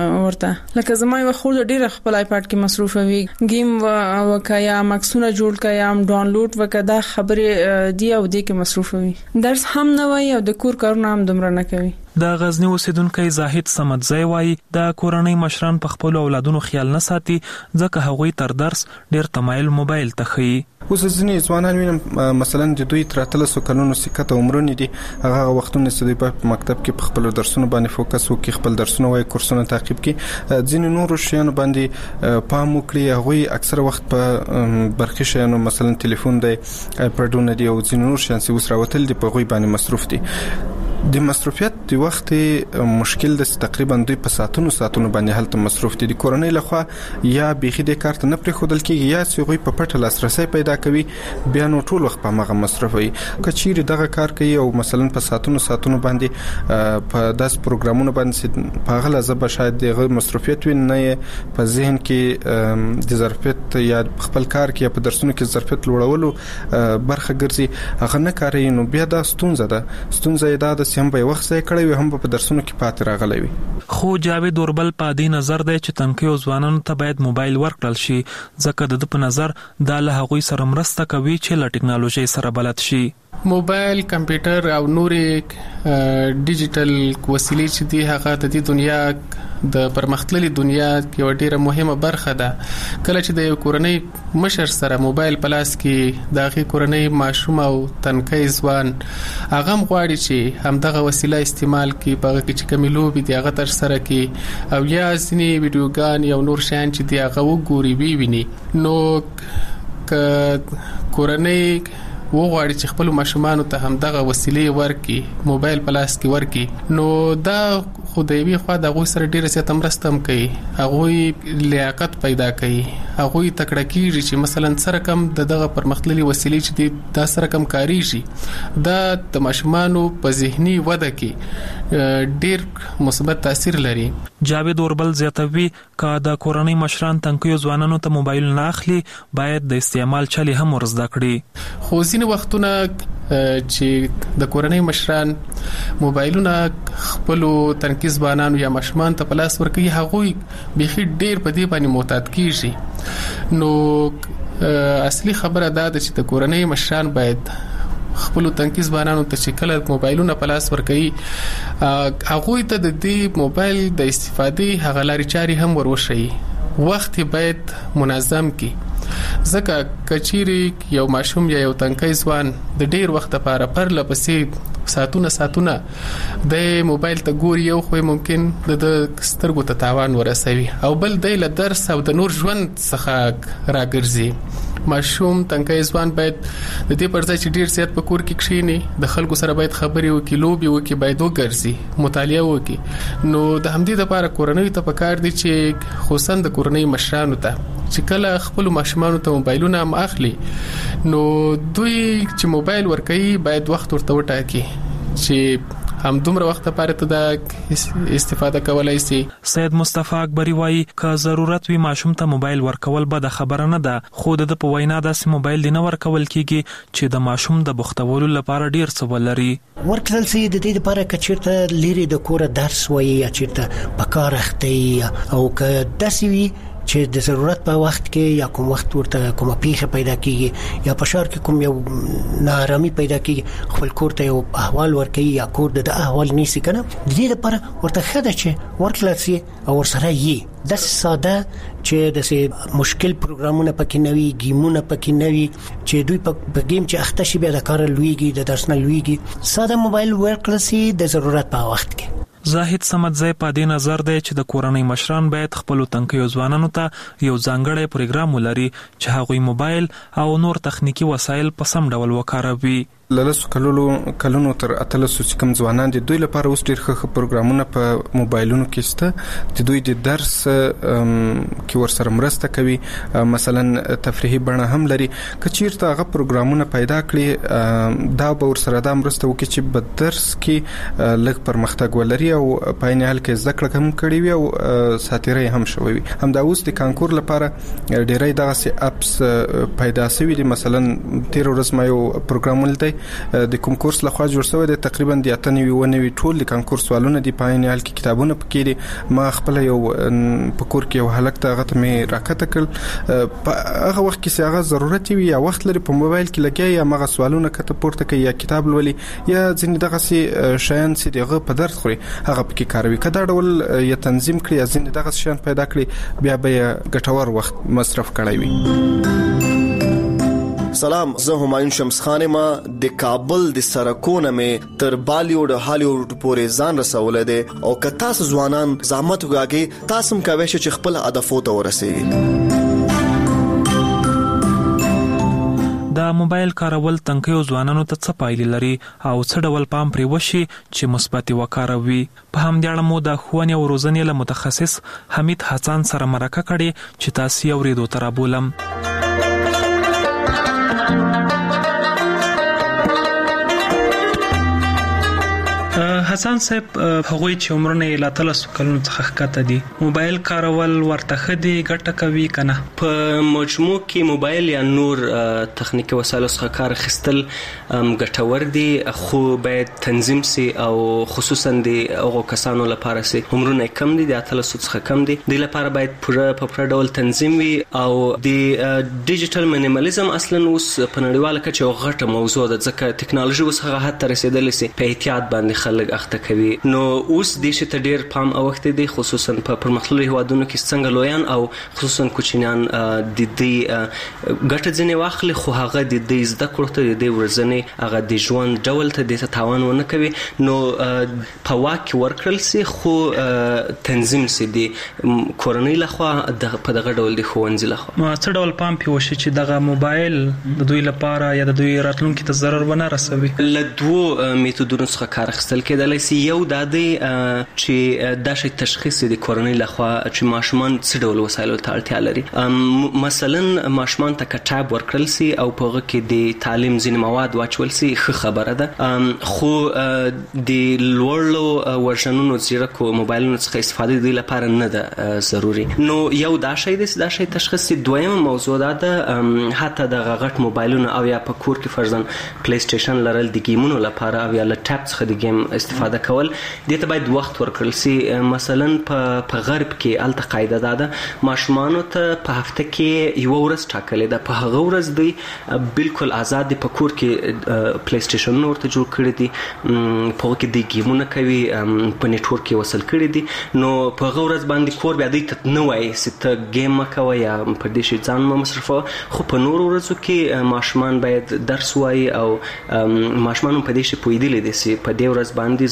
ورته. لکه زما یو خور ډېر خپل آیپډ کې مصروف وي، گیم وکیا، مکسونه جوړ کیا، ډاونلوډ وکړه، خبرې دی او دې کې مصروف وي. درس هم نه وای او د کور کارونه هم دومره نه کوي. د غزنی اوسیدونکو زاهد سمدزی وایي د کورنۍ مشران په خپل اولادونو خیال نه ساتي، ځکه هغوی تر درس ډیر تمایل موبایل ته خي. اوس ځینې ځوانان وینم مثلا د دوی تر اتلسو کلونو سکته عمرونه دي، هغه وختونه چې دوی په مکتب کې په خپل درسونو باندې فوکس وکړي، خپل درسونه وای کورسونه تعقیب کړي، ځینې نور شیانو باندې پام وکړي. هغه اکثر وخت په برقي شیانو مثلا ټلیفون دی، آیپډونه دی او ځینې نور شیان چې اوس راوتل دي په غوي باندې مصروف دي. د مصروفیت د وخت مشکل د تقریبا دوی په ساعتونو ساعتونو باندې هلته مصروف دي. د کورنۍ لخوا یا بيخي د کارت نه پرې خودل کېږي یا چې غوي په پټه لاسرسي پیدا کوي، بیا نو ټول وخت په مغه مصروف وي. کچېری دغه کار کوي او مثلا په ساعتونو ساعتونو باندې په داس پروګرامونو باندې په غل زبه شاید دغه مصروفیت وي نه په ذهن کې د ظرفیت یا خپل کار کې په درسونو کې ظرفیت لوړولو برخه ګرځي، هغه نه کوي. نو بیا دا ستونزه ده ستونزه دا د هم په وخت ځای کړی وي، هم په درسونو کې پاتې راغلی وي. خو جاوید اوربل په دې نظر دی چې تنکیو ځوانانو ته باید موبایل ورکړل شي، ځکه د په نظر دا له هغوی سره مرسته کوي چې له ټکنالوژي سره بلد شي. موبایل، کمپیوټر او نورې ډیجیټل وسیلې چې دي هغه د دې دنیا د پرمختللي دنیا یو ډیره مهمه برخه ده. کله چې د یو کورنۍ مشر سره موبایل په لاس کې د هغې کورنۍ ماشوم او تنکی ځوان هغه هم غواړي چې همدغه وسیله استعمال کړي، په هغه کې چې کومې لوبې دي هغه ترسره کړي او یا ځینې ویډیوګان یا نور شیان چې دي هغه وګوري وویني. نو که کورنۍ وغواړي چې خپل ماشومانو ته هم دغه وسیلې ورکړي، موبایل په لاس کې ورکړي، نو دا خو د یوې خوا د هغوی سره ډېره زیاته مرسته هم کوي، هغوی لیاقت پیدا کوي، هغوی تکړه کېږي چې مثلا سره کم د دغه پرمختللي وسیلې چې دي دا سره کم کاریږي. دا د ماشومانو په ذهني وده کې ډېر مثبت تاثیر لري. جاوید اوربل زیاتوي که د کورنۍ مشران تنکیو ځوانانو ته موبایل نه اخلي، باید د استعمال چلې هم ورزده کړي. خو ځینې وختونه چې د کورنۍ مشران موبایلونه خپل تنکي ځوانانو یا ماشومان ته په لاس ورکوي، هغوی بيخي ډېر په دې باندې معتاد کیږي. نو اصلي خبره دا ده چې د کورنۍ مشران باید خپل تنکي ځوانانو ته چې کله موبایلونه په لاس ورکوي، هغوی ته د دې موبایل د استفادې هغه لارې چارې هم وروښيي. وخت باید منظم کی، ځکه کچيري یو ماشوم یا یو تنکی ځوان د ډیر وخت لپاره پر لپسې ساتونه ساتونه د موبایل ته ګوري، یو خو ممکن د سترګو ته تاوان ورسوي او بل د له درس او د نور ژوند څخه راګرځي. ماشوم تنکی ځوان باید د دې پر ځای چې ډیر زیات په کور کې کښینی، د خلکو سره باید خبرې وکړي، لوبي وکړي، باید وګرځي، مطالعه وکړي. نو د همدې لپاره کورنۍ ته پکار دي چې خصوصا د کورنۍ مشرانو ته چې کله خپل ماشومانو ته موبایلونه هم اخلي، نو دوی چې موبایل ورکوي باید وخت ورته وټاکي چې هم دومره وخت لپاره ته د استفاده کولای شي. سید مصطفی اکبری وایي که ضرورت وي ماشوم ته موبایل ورکول به د خبره نه ده، خو د په وینا داسې موبایل دی نه ورکول کیږي چې د ماشوم د بوختولو لپاره ډیر څه ولري. ورکړل سي د دې لپاره کچیرته لري د کور درس وایي یا چیرته په کار اخته او که داسې وي چې د ضرورت په وخت کې یا کوم وخت ورته کومه پیښه پیدا کیږي یا په شهر کې کوم یو ناارامي پیدا کیږي خپل کور ته یو احوال ورکړي یا کور د احوال نیسي کنه د دې لپاره ورته خده چې ورکړل سي او ورسره یې د ساده چې د مشکل پروګرامونه پکې نوي گیمونه پکې نوي چې دوی په گیم چې اخته شي بیا د کار لویږي د درس نه لویږي ساده موبایل ورکړل سي د ضرورت په وخت کې. زاهد سمدزی په دې نظر دی چې د کورنۍ مشران باید خپل تنکیو ځوانانو ته یو ځانګړی پروګرام ولري چې هغوی موبایل او نور تخنیکی وسایل په سم ډول وکاروي. لاسو کلونو کلونو تر اتلسو چې کوم ځوانان دي دوی لپاره اوس ډېر ښه پروګرامونه په موبایلونو کې شته چې دوی د درس کې ورسره مرسته کوي، مثلا تفریحي بڼه هم لري. کچیرته هغه پروګرامونه پیدا کړي دا به ورسره د مرسته وکړي چې په درس کې لږ پرمختګ ولري او په عین حال کې زده کړه هم کړي وي او ساتیري هم شوي وي. هم دا اوس د کانکور لپاره ډېرې دغه سي اپس پیدا شوي دي. مثلا تیر ورځ ما یو پروګرام ولته د کوم کورس لخوا جوړ شوی دی، تقریبا د اتنوي ونوي ټول د کانکور سوالونه دی په عین حال کې کتابونه پکې دي. ما خپل یو په کور کې یو هلک ته هغه مې راکته کړ په هغه وخت کې چې هغه ضرورت وي یا وخت لري په موبایل کې لګي یا مغه سوالونه کته پورته کوي یا کتاب لولي یا ځینې دغه سي شیان چې دغه په درس خوري هغه پکې کاروي. کدا ډول یا تنظیم کړی یا ځینې دغه شیان پیدا کړی بیا به ګټور وخت مصرف کړی وي. سلام، زه همایون شمس خان ما د کابل د سرکونه مې تر بالیوډ هالیوډ پورې ځان رسولې ده او که تاسو ځوانان زحمت وکړئ تاسو هم کوئ چې خپل هدفو ته ورسیږئ. د موبایل کارول تنکیو ځوانانو ته څه پایلې لري او څه ډول پام پرې وشي چې مثبت وکاروي. په همدې اړه مو د ښوونې او روزنې له متخصص حمید حسن سره مرکه کړې چې تاسو یې اورېدو ته رابولم. حسن صاحب، هغوی چې عمرونه یې لا تلسو کلونو څخه ښکته دي موبایل کارول ورته ښه دي ګټه کوي کنه؟ په مجموع کې موبایل یا نور تخنیکی وسایلو څخه کار اخیستل ګټور دي، خو باید تنظیم سي او خصوصا د هغو کسانو لپاره سي عمرونه کم دي د اتلسو څخه کم دي د لپاره باید پوره په پوره ډول تنظیم وي. او د ډیجیټل مینیمالیزم اصلا اوس په نړیواله کچه یو غټه موضوع ده ځکه ټکنالوژي اوس هغه حد ته رسیدلې سي په احتیاط باندې خلک اخته کوي. نو اوس د شي ته ډیر پام اوخته دي خصوصا په پرمختللو هیوادونو کې څنګه لویان او خصوصا کوچنیان د دې ګټه ځنې واخلي خو هغه د دې زده کړو ته د ورځنې هغه د ژوند ډول ته د تاوان ونه کوي. نو په واکه ورکړل سي خو تنظیم سي د کورنۍ لخوا د په دغه ډول د خوندې لخوا نو څه ډول پام پیوشي چې دغه موبایل د دوی لپاره یا د دوی راتلونکي ته ضرر ونه رسوي. له دوه میتودونو څخه کار اخیستل کېدلی سي. یو د دې چې د شي تشخیص د کورنۍ لخوا چې ماشومان څه ډول وسایلو ته اړتیا لري. مثلا ماشومان ته کتاب ورکړل سي او په هغه کې د تعلیم ځینې مواد واچول سي ښه خبره ده، خو د لوړو ورژنونو زیرکو موبایلونو څخه استفاده د لپاره نه ده ضروري. نو یو دا شی د دا شی تشخیص. دویمه موضوع ده حتی د غټ موبایلونو او یا په کور کې فرضاً پلی سټیشن لرل د گیمونو لپاره او یا لټاپ څخه د گیم استفاده کول دې ته باید وخت ورکړل سي. مثلا په غرب کې الته قاعده ده ماشومان ته په هفته کې یو ورځ ټاکلې ده، په هغه ورځ دوی بالکل آزاد دي په کور کې پلی سټیشن ورته جوړ کړی دي، په هغه کې د گیمونه کوي، په نیټورک کې وصل کړی دي. نو په هغه ورځ باندې کور بیا دوی ته نه وایي چې ته گیم مکوه یا په دې شي ځان مصرفوه، خو په نورو ورځو کې ماشومان باید درس وایي او ماشومان په دې شي پوهېدلی دي چې په دې ورځ باندې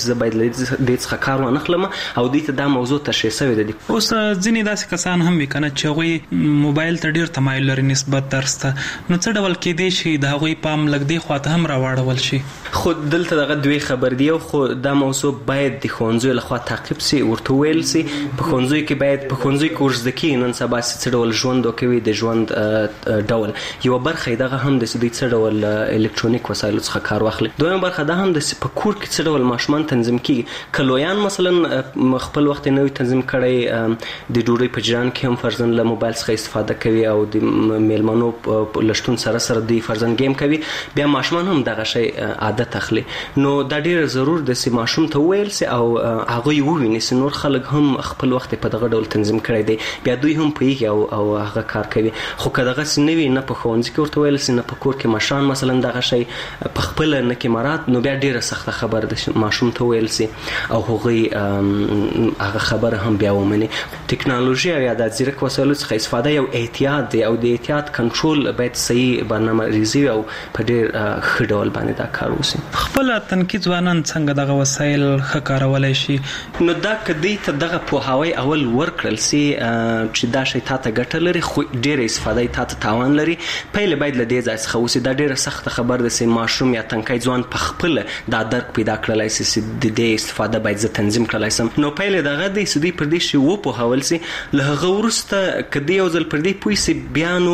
زه باید د څخه کار ونه اخلم او د ته دا موضوع تشریح شوی دی. اوس ځینې داسې کسان هم وي کنه چې هغه موبایل ته ډیر تمایل لري نسبت درس ته، نو څه ډول کې دی شي د هغه پام لګ دی خواته هم راوړول شي؟ خو دلته دغه دوی خبر دی خو دا موضوع باید د ښوونځیو لخوا تعقیب سي، ورته ویل سي په ښوونځیو کې باید په ښوونځیو کې ورزده کېږي نن سبا څه ډول ژوند وکوي، د ژوند ډول یو برخه دغه هم د دوی څه ډول الکترونیک وسایلو څخه کار واخلي. دویمه برخه دا هم د په کور کې څه ډول ماشومان تنظیم کېږي. کلویان مثلا خپل وخت نه وي تنظیم کړی، د ډوډۍ په جریان کې هم فرضاً له موبایل څخه استفاده کوي او د میلمنو لشتون سره سره د فرضاً گیم کوي، بیا ماشومان هم دغه شی عادت اخلي. نو دا ډیر ضرور د سي ماشوم ته ویل سي او هغه یو ویني سي نور خلک هم خپل وخت په دغه ډول تنظیم کړی دی، بیا دوی هم پیږي او او هغه کار کوي. خو کداغه سنوي نه په خوندې کې ورته ویل سي نه په کور کې ماشان مثلا دغه شی په خپل نه کې مراد، نو بیا ډیره سخته خبر د ماشوم ته ویل سي او هغه هغه خبره هم بیا ومني. ټکنالوژي یا د ځیرک وسایلو څخه استفاده یو احتیاط دی او د احتیاط کنټرول باید صحیح برنامه ریزي او په ډیر ښه ډول باندې دا کار وشي. خپل تنقید ځوانان څنګه دغه وسایل ښه کارولای شي؟ نو دا کدی ته دغه پوهاوی اول ورکړل سي چې دا شی تاسو ګټه لري خو ډیره استفاده تاسو تاوان لري، پهل باید له دې ځای څخه وسی دا ډیره سخت خبر ده سي ماشوم یا تنکای ځوان په خپل دا درک پیدا کړلای سي چې د دې استفاده باید ز تنظیم کړلای سم. نو پهل دغه د سدي پر دې شی وو په حواله سي له هغه ورسته کدی یو ځل پر دې پوي سي بیانو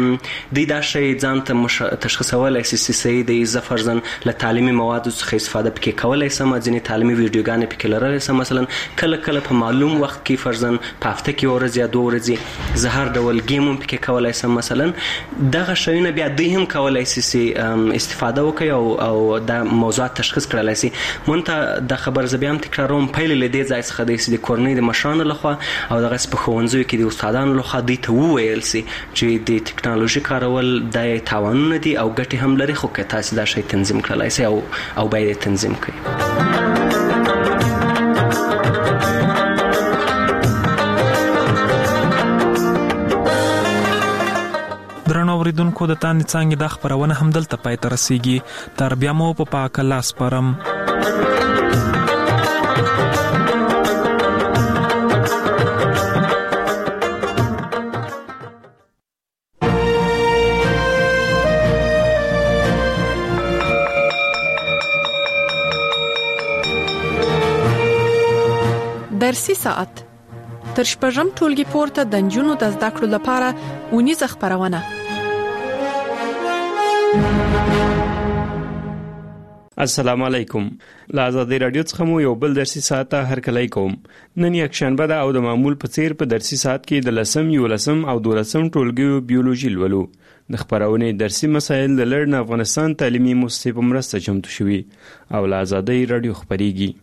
د دا شی ځان ته تشخیصولای سي چې د زفرزن له تعلیمي مواد څخه استفاده پکې کولای سم، ځینې تعلیمي ویډیوګانې پکې لرلای سم، مثلا کله کله په معلوم وخت کې فرضاً په هفته کې ورځ یا دوه ورځې زه هر ډول گیم هم پکې کولای سم. مثلا دغه شیونه بیا دوی هم کولای سي استفاده وکړي او او د موضوعات تشخیص کړلای سي. مونته د خبر زبیام تکراروم پیل له دې ځای څخه د کورنۍ د مشرانو لخوا او دغه په ښوونځیو کې د استادانو لخوا دوی ته وویل سي چې د ټکنالوژي کارول د تاوانونه دي او ګټې هم لري، خو که تاسو دا شی تنظیم کړلای سي او او باید تنظیم کړئ. درنو اوریدونکو د تاند څنګه د خبرونه هم دلته پای ته رسیږي. تر بیا مو په پاک الله سپارم. درسي ساعت تر شپږم ټولګي پورته د جنونو د زده کړو لپاره ونیزه خبرونه. السلام علیکم. لا آزادی رادیو څخه مو یو بل درسي ساعت هر کله کوم. نن یک شنبه ده او د معمول په څیر په درسي ساعت کې د لسم یو لسم او دولسم ټولګیو بیولوژي لولو. د خبرونه درسي مسایل د لړن افغانستان تعلیمي مؤسسې په مرسته چمتو شوي او لا آزادی رادیو خبريږي.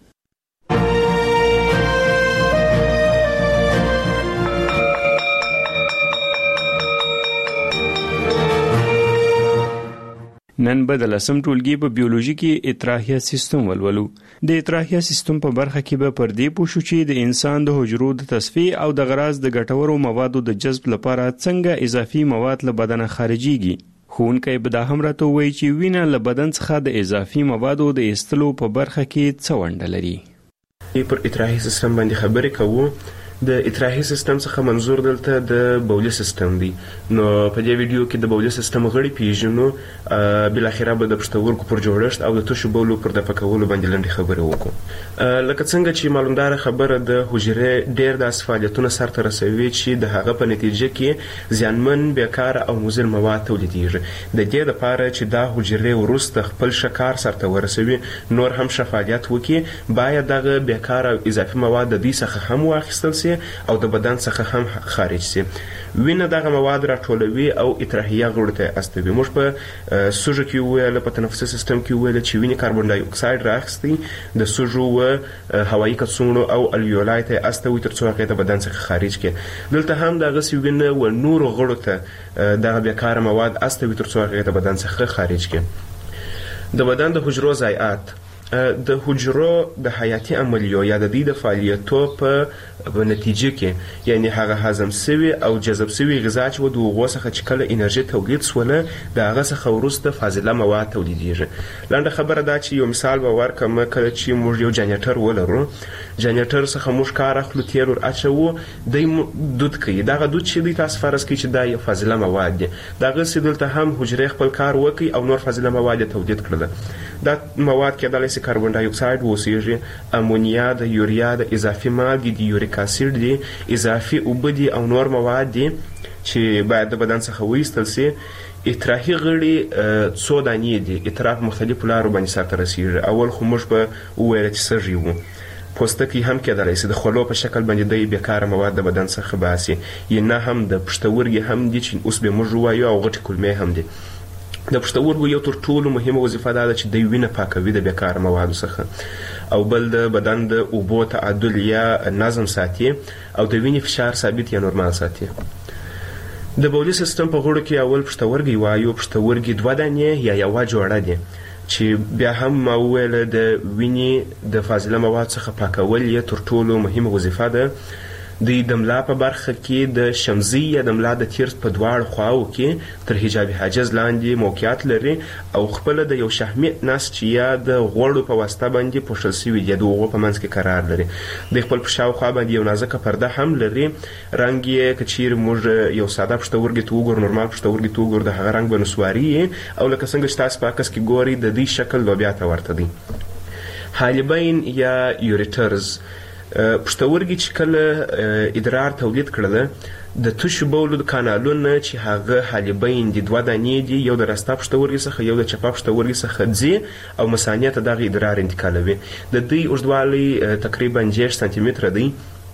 نن به د لسم ټولګي په بیولوژي کې اطراحیه سیستم ولولو. د اطراحیه سیستم په برخه کې به پر دې پوښو چې د انسان د حجرو د تصفیه او د غراض د ګټورو موادو د جذب لپاره څنګه اضافي مواد له بدن خارجيږي. ښوونکی به دا هم راته وایي چې وینه له بدن څخه د اضافي موادو د ایستلو په برخه کې څه ونډه لري. پر اطراحیه سیستم باندې خبرې کوو. د اطراحي سیستم څخه منظور دلته د بولي سیستم دی. نو په دې ویډیو کې د بولي سیستم غړي پیژنو، بل اخره به د پښتورګو پر جوړښت او د تشو بولو پر دفع کولو باندې لنډه خبره وکړو. لکه څنګه چې معلومدار خبره د حجرې ډېر د فعالیتونو سرته رسوي چې د هغه په نتیجه کې زیانمن بیکار او مضر مواد تولیدېږي. د دې لپاره چې دا حجرې وروسته خپل شکار سرته ورسوي نور هم فعالیت وکړي باید دغه بیکار او اضافي مواد د دې څخه هم واخیستل سي او د بدن څخه هم خارج سي. وینه دغه مواد راټولوي او اطراحیه غړو ته استوي. موږ په سوژه کې ویل، په تنفسي سیستم کې ویل چې وینه کاربن ډای اکساید راخستي د سوژو او هوایي کڅوړو او الویولای ته استوي تر څو هغه د بدن څخه خارج کړي. دلته هم دغه سی وینه و نور غړو ته دغه بیکاره مواد استوي تر څو هغه د بدن څخه خارج کړي. د بدن د حجرو ضایعات د حجرو د حیاتي عملیو یا د دې د فعالیتو په نتیجه کې یعنی هغه هضم شوی او جذب شوی غذا چې د هغو څخه چې کله انرژي تولید سوله د هغه څخه وروسته فاضله مواد تولیدیږي. لنډه خبره دا چې یو مثال به ورکړم، کله چې موږ یو جنریټر ولرو، جنریټر څخه موږ کار اخلو، تیل ور اچوو، دی دود کوي. دغه دود چې دی تاسو فرض کړئ چې دا یو فاضله مواد دی، دغسې دلته هم حجرې خپل کار وکړي او نور فاضله مواد تولید کړله. دا مواد کېدلی شي کاربن ډای اکساید واوسیږي، امونیا د یوریا د اضافي مالګې دي، یوریک اسید دي، اضافي اوبه دي او نور مواد دي چې باید د بدن څخه وایستل شي. اطراحي غړي څو دانې دي، اطراح په مختلفو لارو باندې سرته رسیږي. اول خو موږ به وویل چې سږي وو، پوستکی هم کېدلی شي د خولو په شکل باندې دی بیکاره مواد د بدن څخه باسي، یا نه هم د پښتورګي هم دي چې اوس به موږ ووایو، او غټې کولمې هم دي. د پښتورګو یو تر ټولو مهمه وظیفه دا ده چې دوی وینه پاکوي د بیکاره موادو څخه، او بل د بدن د اوبو تعادل یا نظم ساتي او د وینې فشار ثابت یا نورمال ساتي. د بولي سیستم په غړو کې اول پښتورګي وایو، پښتورګي دوه دانې یا یوه جوړه دي چې بیا هم ما وویل د وینې د فاضله مواد څخه پاکول یې تر ټولو مهمه وظیفه ده. د د ملا په برخه کې د شمزي یا د ملا د تیرس په دواړو خواو کې تر حجابي حاجز لاندې موقعیت لري او خپله د یو شحمي نسج یا د غوړو په واسطه باندې پوښل شوي دي، د هغو په منځ کې قرار لري. د خپل په شاوخوا باندې یو نازکه پرده هم لري. رنګ یې که چیرې موږ یو ساده پښتورګي ته وګورو، نورمال پښتورګي ته وګورو، د هغه رنګ به نسواري او لکه څنګه چې تاسو په عکس کې ګورئ د دې شکل لوبیا ته ورته دی. حالبین یا یوریټرز پښتورګي چې کله ادرار تولید کړله، د تشو بولو د کانالونه چې هغه حالبین دي دوه دانې دي، یو د راسته پښتورګي څخه یو د چپه پښتورګي څخه ځي او مثانې ته دغه ادرار انتقالوي. د دوی اوږدوالی تقریبا دېرش سانتي متره دی.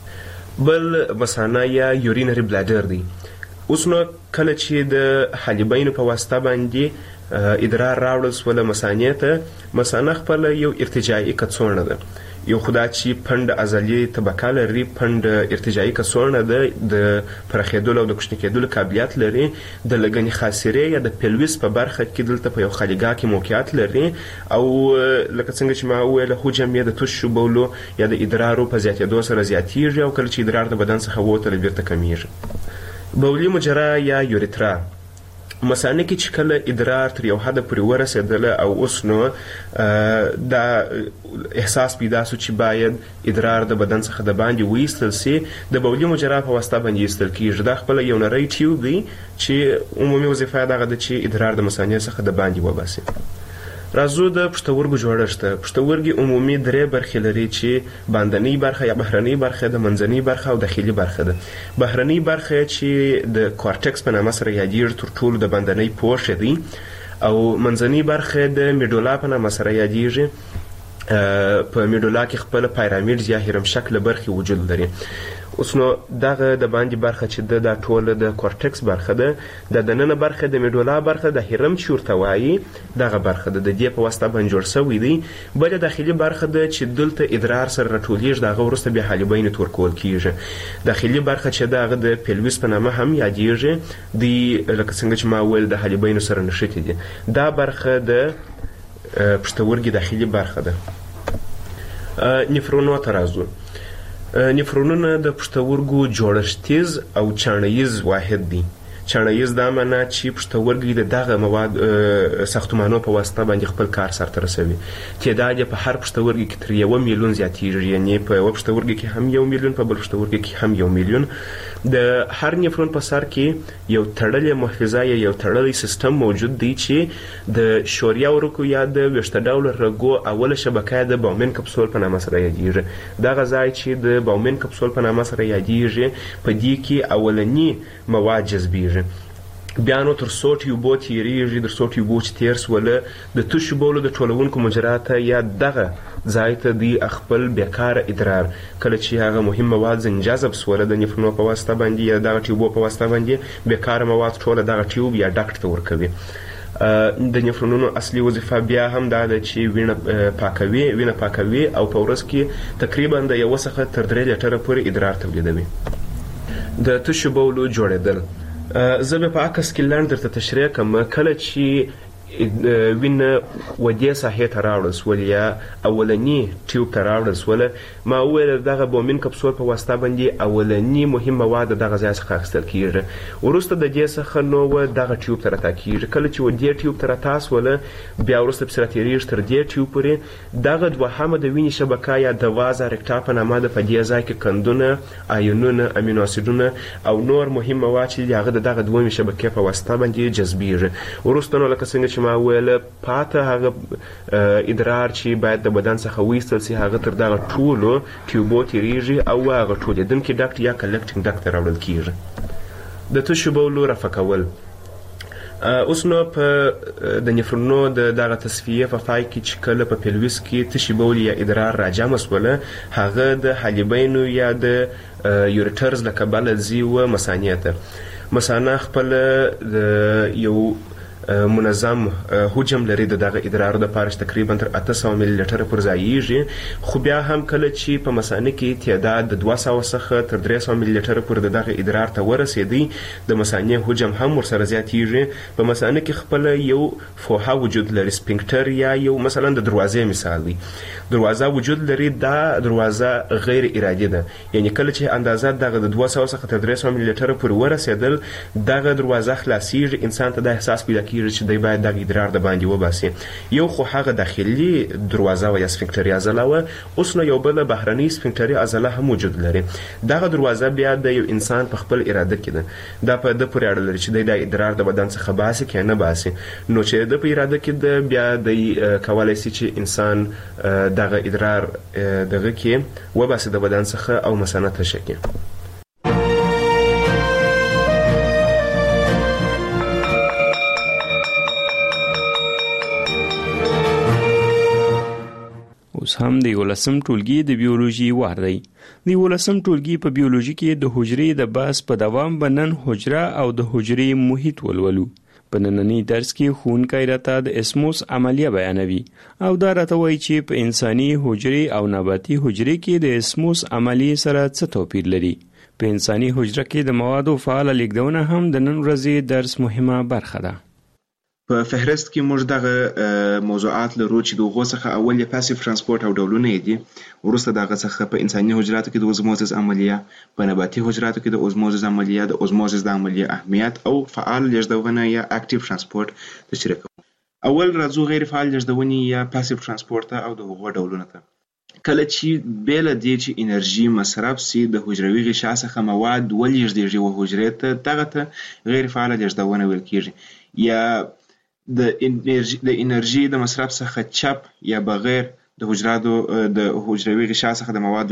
بل مثانه یا یورینري بلاډر دی. اوس نو کله چې د حالبینو په واسطه باندې ادرار راوړل سوله مثانې ته، مثانه خپله یو ارتجاعي کڅوړه ده، یو خدا چې پنډ عضلي طبقه لري، پنډ ارتجاعي کڅوړه ده، د پراخېدلو او د کوچني کېدلو قابلیت لري. د لګنې خاصرې یا د پیلویس په برخه کې دلته په یو خالیګاه کې موقعیت لري، او لکه څنګه چې ما وویله حجم یې د تشو بولو یا د ادرارو په زیاتېدو سره زیاتیږي، او کله چې ادرار د بدن څخه ووتله بیرته کمیږي. بولي مجرا یا یوریترا، مثانه کې چې کله ادرار تر یو حده پورې ورسېدله او اوس نو دا احساس پیدا سو چې باید ادرار د بدن څخه د باندې وایستل سي، د بولي مجرا په واسطه باندې ایستل کېږي. دا خپله یو نری ټیوب دی چې عمومي وظیفه یې دغه ده چې ادرار د مثانې څخه د باندې وباسي. راځو د پښتورګو جوړښت. پښتورګي عمومي درې برخې لري چې باندنۍ برخه یا بهرنۍ برخه ده، منځنۍ برخه او داخلي برخه ده. بهرنۍ برخه چې د کورټکس په نامه سره یادیږي تر ټولو د باندنۍ پوښ دی، او منځنۍ برخه د میډولا په نامه سره یادیږي. په میډولا کې خپل پیرامید یا هرم شکل برخې وجود لري. اوس نو دغه د باندې برخه چې ده دا ټوله د کورټکس برخه ده، د دننه برخه د میډولا برخه د هرم چې ورته وایي دغه برخه ده، د دې په واسطه باندې جوړ شوی دی. بله داخلي برخه ده چې دلته ادرار سره راټولیږي، د هغه وروسته بیا حالبینو ته ورکول کېږي. داخلي برخه چې ده هغه د پیلویس په نامه هم یادیږي، دی لکه څنګه چې ما وویل د حالبینو سره نښتې دي. دا برخه د پښتورګي داخلي برخه ده. نفرونو ته راځو. نفرونونه د پښتورګو جوړښتیز او چاڼیز واحد دی. چاڼیز دا معنا چې پښتورګي د دغه مواد ساختمانو په واسطه باندې خپل کار سرته رسوي. تعداد یې په هر پښتورګي کې تر یوه میلیون زیاتیږي، یعنې په یوه پښتورګي کې هم یو میلیون، په بل پښتورګي کې هم یو میلیون. د هر نفرون په سر کې یو تړلی محفظه یا یو تړلی سیستم موجود دی چې د شوریا ورکو یا د ویښته ډوله رګو اوله شبکه د باومن کپسول په نامه سره یادیږي. دغه ځای چې د باومن کپسول په نامه سره یادیږي، په دې کې اولني مواد جذبیږي. بیا نو تر څو ټیوبو تیریږي، تر څو ټیوبو چې تیر سوله د تشو بولو د ټولونکو مجرا ته یا دغه ځای ته دی خپل بیکاره ادرار، کله چې هغه مهم مواد ځنې جذب سوله د نفرونو په واسطه باندې یا دغه ټیوبو په واسطه باندې، بیکاره مواد ټوله دغه ټیوب یا ډکټ ته ورکوي. د نفرونونو اصلي وظیفه بیا هم دا ده چې وینه پاکوي وینه پاکوي او په ورځ کې تقریبا د یوه څخه تر درې لیټره پورې ادرار تولیدوي. د تشو بولو جوړېدل، زه به په عکس کې لنډ درته تشریح کوم. کله چې وینه ودې ساحې ته راوړل سول یا اولنی ټیوب ته راوړل سول. ما وویل دغه بومین کپسول په واسطه باندې اولنی مهم مواد دغه ځای څخه اخیستل کیږي. وروسته د دې څخه نو دغه ټیوب ته راتا کیږي. کله چې ودې ټیوب ته راتا سول بیا وروسته په سراتیریږي تر دې ټیوب پورې دغه دوهمه د وینې شبکه یا د وازه رکټا په نامه د په دې ځای کې کندونه، آیونونه، امینو اسیدونه او نور مهم مواد چې هغه دغه دویمه شبکې په واسطه باندې جذبیږي. وروسته نو لکه څنګه چې ما ویل پاته هغه ادرار چې باید د بدن څخه وایستل سي هغه تر دغه ټولو ټیوبو تیریږي او هغه ټولېدونکي ډاکټ یا کلکټینګ ډاکټ ته راوړل کیږي. د تشو بولو رفع کول اوس نو په د نفرونو د دغه تصفیه په پای کې چې کله په پیلویس کې تشي بول یا ادرار راجمع سوله هغه د حالبینو یا د یوریټرز له کبله ځي و مثانې ته. مثانه خپل د یو منظم حجم لري د دغه ادرار د پارش تقریبا تر اته سوه ملي لیټر پر ځایږي، خو بیا هم کله چې په مثانه کې تعداد د دوه سوه څخه تر درې سوه ملي لیټر پر د دغه ادرار ته ورسېدی د مثانې حجم هم ورسره زیاتیږي. په مثانه کې خپل یو فوحه وجود لري، سپینکټر یا یو مثلا د دروازې مثال دی، دروازه وجود لري. دا دروازه غیر ارادي ده، یعنی کله چې اندازه دغه د دوه سوه څخه تر درې سوه ملي لیټر پر ورسېدل دغه دروازه خلاصیږي، انسان ته د احساس پیدا چې دی باید دغه ادرار د باندې وباسي. یو خو هغه داخلي دروازه و یا سفنکټري عضله و، اوس نو یو بل بهرني سفنکټري عضله هم وجود لري. دغه دروازه بیا د یو انسان په خپل اراده کې ده، دا په د پورې اړه لري چې دی د ادرار د بدن څخه باسي که نه باسي. نو چې د په اراده کې ده بیا د کولای شي چې انسان دغه ادرار دغه کې وباسي د بدن څخه او مثانه تشه کړي. اوس هم د یولسم ټولګي د بیولوژي وار دی. د یولسم ټولګي په بیولوژي کې د حجرې د بحث په دوام به نن حجره او د حجرې محیط ولولو. په نننی درس کې ښوونکی راته د اسموس عملیه بیانوي او دا راته وایي چې په انساني حجرې او نباتي حجرې کې د اسموس عملیې سره څه توپیر لري. په انساني حجره کې د موادو فعاله لیږدونه هم د نن ورځې درس مهمه برخه ده. په فهرست کې موږ دغه موضوعات لرو چې د هغو څخه اول یې پاسیف ترانسپورت او ډولونه یې دي، وروسته دغه څخه په انساني حجراتو کې د اوزموزس عملیه، په نباتي حجراتو کې د اوزموزس عملیه، د اوزموزس د عملیه اهمیت او فعال لیږدونه یا اکټیو ترانسپورت تشریح کوو. اول راځو غیر فعال لیږدونې یا پاسیف ترانسپورت او د هغو ډولونه ته. کله چې بیل دی چې انرژي مصرف سي د حجروي غشا څخه مواد ولېږدېږي و حجرې ته، دغه ته غیر فعال لیږدونه ویل کیږي. یا د انرژي د انرژي د مصرف څخه چپ یا بغیر د حجراتو د حجروي غشا څخه د مواد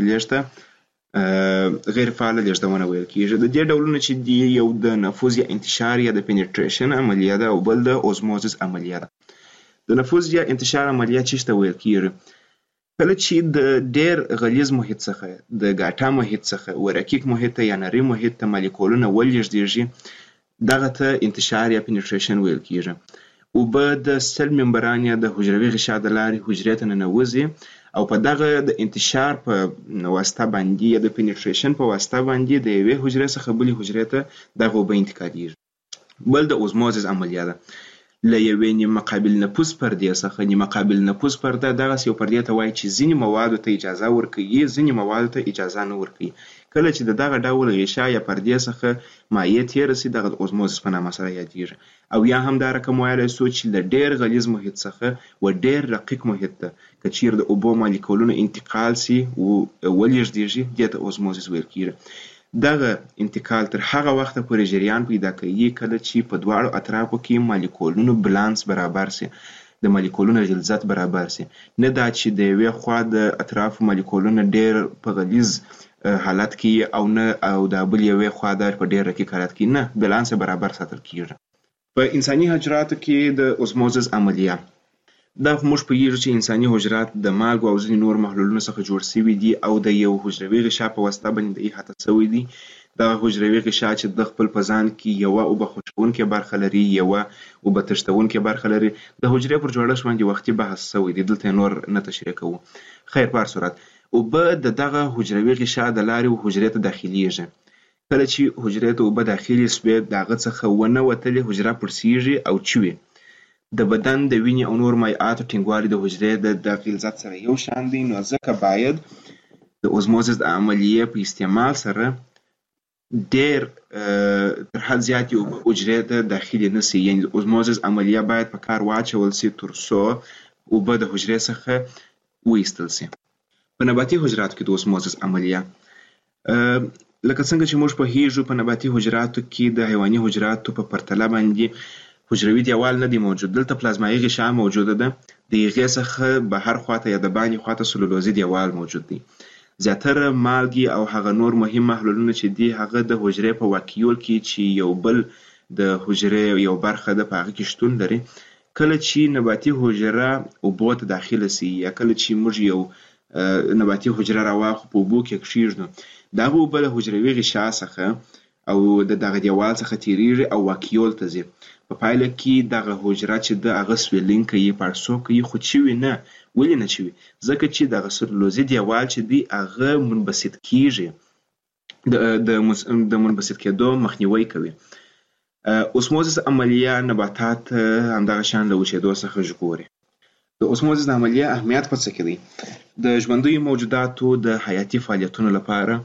لیږد غیر فعال لیږدونه ویل کیږي. د دې ډولونه چې دی یو د نفوذ یا انتشار یا د پینټریشن عملیه ده او بل د اوزموزس عملیه ده. د نفوذ یا انتشار عملیه څه ته ویل کیږي؟ کله چې د ډیر غلیظ محیط څخه د ګاټا محیط څخه ورکیک محیط یا نری محیط ته مالیکولونه ولېږدېږي دغه ته انتشار یا پینټریشن ویل کیږي. اوبه د سل ممبران یا د حجروي غشا د لارې حجرې ته ننوځي او په دغه د انتشار په واسطه باندې یا د پینټریشن په واسطه باندې د یوې حجرې څخه بلې حجرې ته دغه اوبه انتقالېږي. بل د اوزموزس عملیه ده. له یوې نیمه قابل نفوذ پردې څخه نیمه قابل نفوذ پرده دغسې یو پردې ته وایي چې ځینې موادو ته اجازه ورکوي، ځینې موادو ته اجازه نه ورکوي. کله چې د دغه ډول غشا یا پردې څخه مایع تېره سي دغه د اوزموزس په نامه سره یادیږي. او یا هم دا رقم ویلی سو چې له ډېر غلیظ محیط څخه و ډېر رقیق محیط ته که چیرې د اوبو مالیکولونه انتقال سي و ولېږدېږي دې ته اوزموزس ویل کیږي. دغه انتقال تر هغه وخته پورې جریان پیدا کوي کله چې په دواړو اطرافو کې مالیکولونو بالانس برابر سي، د مالیکولونو غلظت برابر سي، نه دا چې د یوې خوا د اطرافو مالیکولونه ډېر په غلیظ حالت کې او نه او د بل یوې خوا د په ډېر رقیق حالت کې، نه بالانس برابر ساتل کیږي. په انساني حجراتو کې د اوزموزس عملیه دا موږ پوهیږو چې انساني حجرات د مالګو او ځینې نور محلولونو څخه جوړ شوي دي او د یو حجروي غشا په واسطه باندې د احاطه شوي دي. دغه حجروي غشا چې د خپل په ځان کې یوه اوبه خوشبونکې برخه لري، یوه اوبه تښتونکې برخه لري. د حجرې پر جوړښت باندې وختي بحث شوی دی، دلته نور نه تشریح کوو. خیر په هر صورت اوبه د دغه حجروي غشا د لارې حجرې ته داخلیږي. کله چې حجرې ته اوبه داخلي سوې د هغه څخه ونه وتلې حجره پړسیږي او چوي. د بدن د وینې او نور مایعاتو ټینګوالی د حجرې د غلظت سره یو شان دی، نو ځکه باید د اوزموزس د عملیې په استعمال سره ډیر تر حد زیات یو حجرې ته داخلي نشي. یعنی د اوزموزس عملیه باید په کار واچول سي تر څو اوبه د حجرې څخه وایستل سي. په نباتي حجراتو کې د اوزموزس عملیه لکه څنګه چې موږ پوهیږو په نباتي حجراتو کې د حیواني حجراتو په پرتله باندې حجروي دیوال نه دی موجود. دلته پلازمایي غشا موجوده ده، د هغې څخه بهر خواته یا د باندې خواته سلولوزي دیوال موجود دی. زیاتره مالګې او هغه نور مهم محلولونه چې دي هغه د حجرې په واکیول کې چې یو بل د حجرې یو برخه ده په هغه کې شتون لري. کله چې نباتي حجره اوبو ته داخله سي یا کله چې موږ یو نباتي حجره راواخلو په اوبو کې کښیږدو، دغه اوبه د حجروي غشا څخه او د دغه دیوال څخه تیریږي او واکیول ته ځي. په پایله کې دغه حجره چې د هغه سویلینګ کوي، پړسو کوي، خو چوي نه. ولې نه چوي؟ ځکه چې دغه سلولوزي دیوال چې دی هغه منبسط کیږي، د د منبسط کېدو مخنیوي کوي. اوسموزس عملیه نباتات همدغه شان له وچېدو څخه ژغوري. د اوسموزس عملیه اهمیت په څه کې دی؟ د ژوندیو موجوداتو د حیاتي فعالیتونو لپاره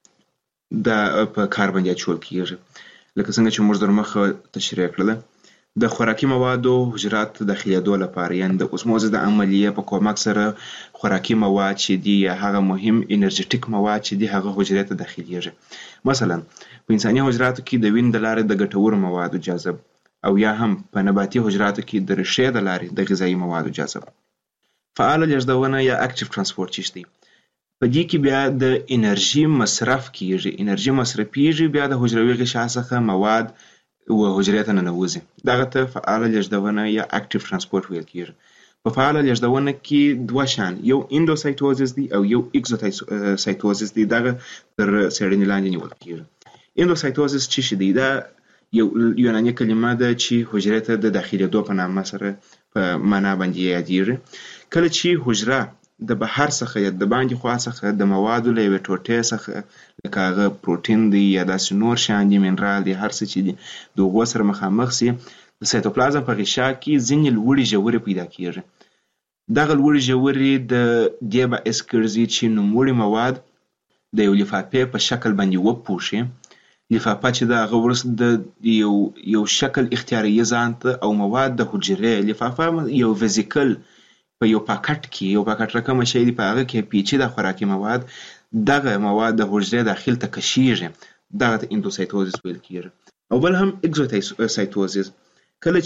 د په کار باندې اچول کیږي. لکه څنګه چې موږ در مخه تشریح کړله، د خوراکي موادو حجرات داخلېدو لپاره، یعنې د اوسموزس د عملیې په کومک سره خوراکي مواد چې دي یا هغه مهم انرژیټیک مواد چې دي هغه حجرې ته داخلېږي. مثلا په انساني حجراتو کې د وینې د لارې د ګټورو موادو جذب، او یا هم په نباتي حجراتو کې د ریښې د لارې د غذایي موادو جذب. فعاله لیږدونه یا اکټیو ترانسپورت چې دی، په دې کې بیا د انرژي مصرف کیږي، انرژي مصرفیږي، بیا د حجروي غشا څخه مواد و حجرې ته ننوځي. دغه ته فعاله لیږدونه یا اکټیو ترانسپورت ویل کیږي. په فعاله لیږدونه کې دوه شان، یو اندوسایتوزس دی او یو اکزوسایتوزس دی. دغه تر څېړنې لاندې نیول کیږي. اندوسایتوزس څه شی دی؟ دا یو یوناني کلمه ده چې حجرې ته د داخلېدو په نامه سره په معنا باندې یادیږي. کله چې حجره د بهر څخه یا د باندې خوا څخه د موادو له یوې ټوټې څخه لکه هغه پروټین دی یا داسې نور شیان دي، منرال دی، هر څه چې دي، د هغو سره مخامخ سي، د سایتوپلازم په غشا کې ځینې لوړې ژورې پیدا کیږي. دغه لوړې ژورې د دې باعث ګرځي چې نوموړي مواد د یو لفافې په شکل باندې وپوښي. لفافه چې د هغه وروسته د یو یو شکل اختیاروي ځان ته، او مواد د حجرې لفافه یو ویزیکل په یو پاکټ کې، یو پاکټ رقم شی دی، په هغه کې پیچیده خوراکي مواد، دغه مواد د حجرې داخل ته کشیږي. دغه ته اندوسایتوزس ویل کیږي. او بل هم اکزوسایتوزس، کله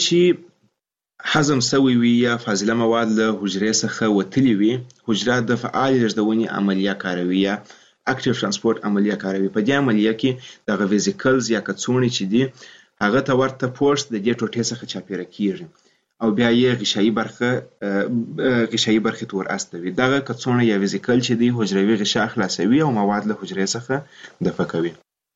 چې هضم سوی وي یا فاضله مواد له حجرې څخه وتلي وي، حجره د فعال لیږدونې عملیه کاروي یا اکټیو ترانسپورت عملیه کاروي. په دې عملیه کې دغه ویزیکلز یا کڅوړې چې دي هغه ته ورته پوسټ د دې ټوټې څخه چاپیره کیږي او بیا یې غشایي برخه غشایي برخې ته ور استوي. دغه کڅوړه یا ویزیکل چې دی حجروي غشا خلاصوي او مواد له حجرې څخه دفع کوي.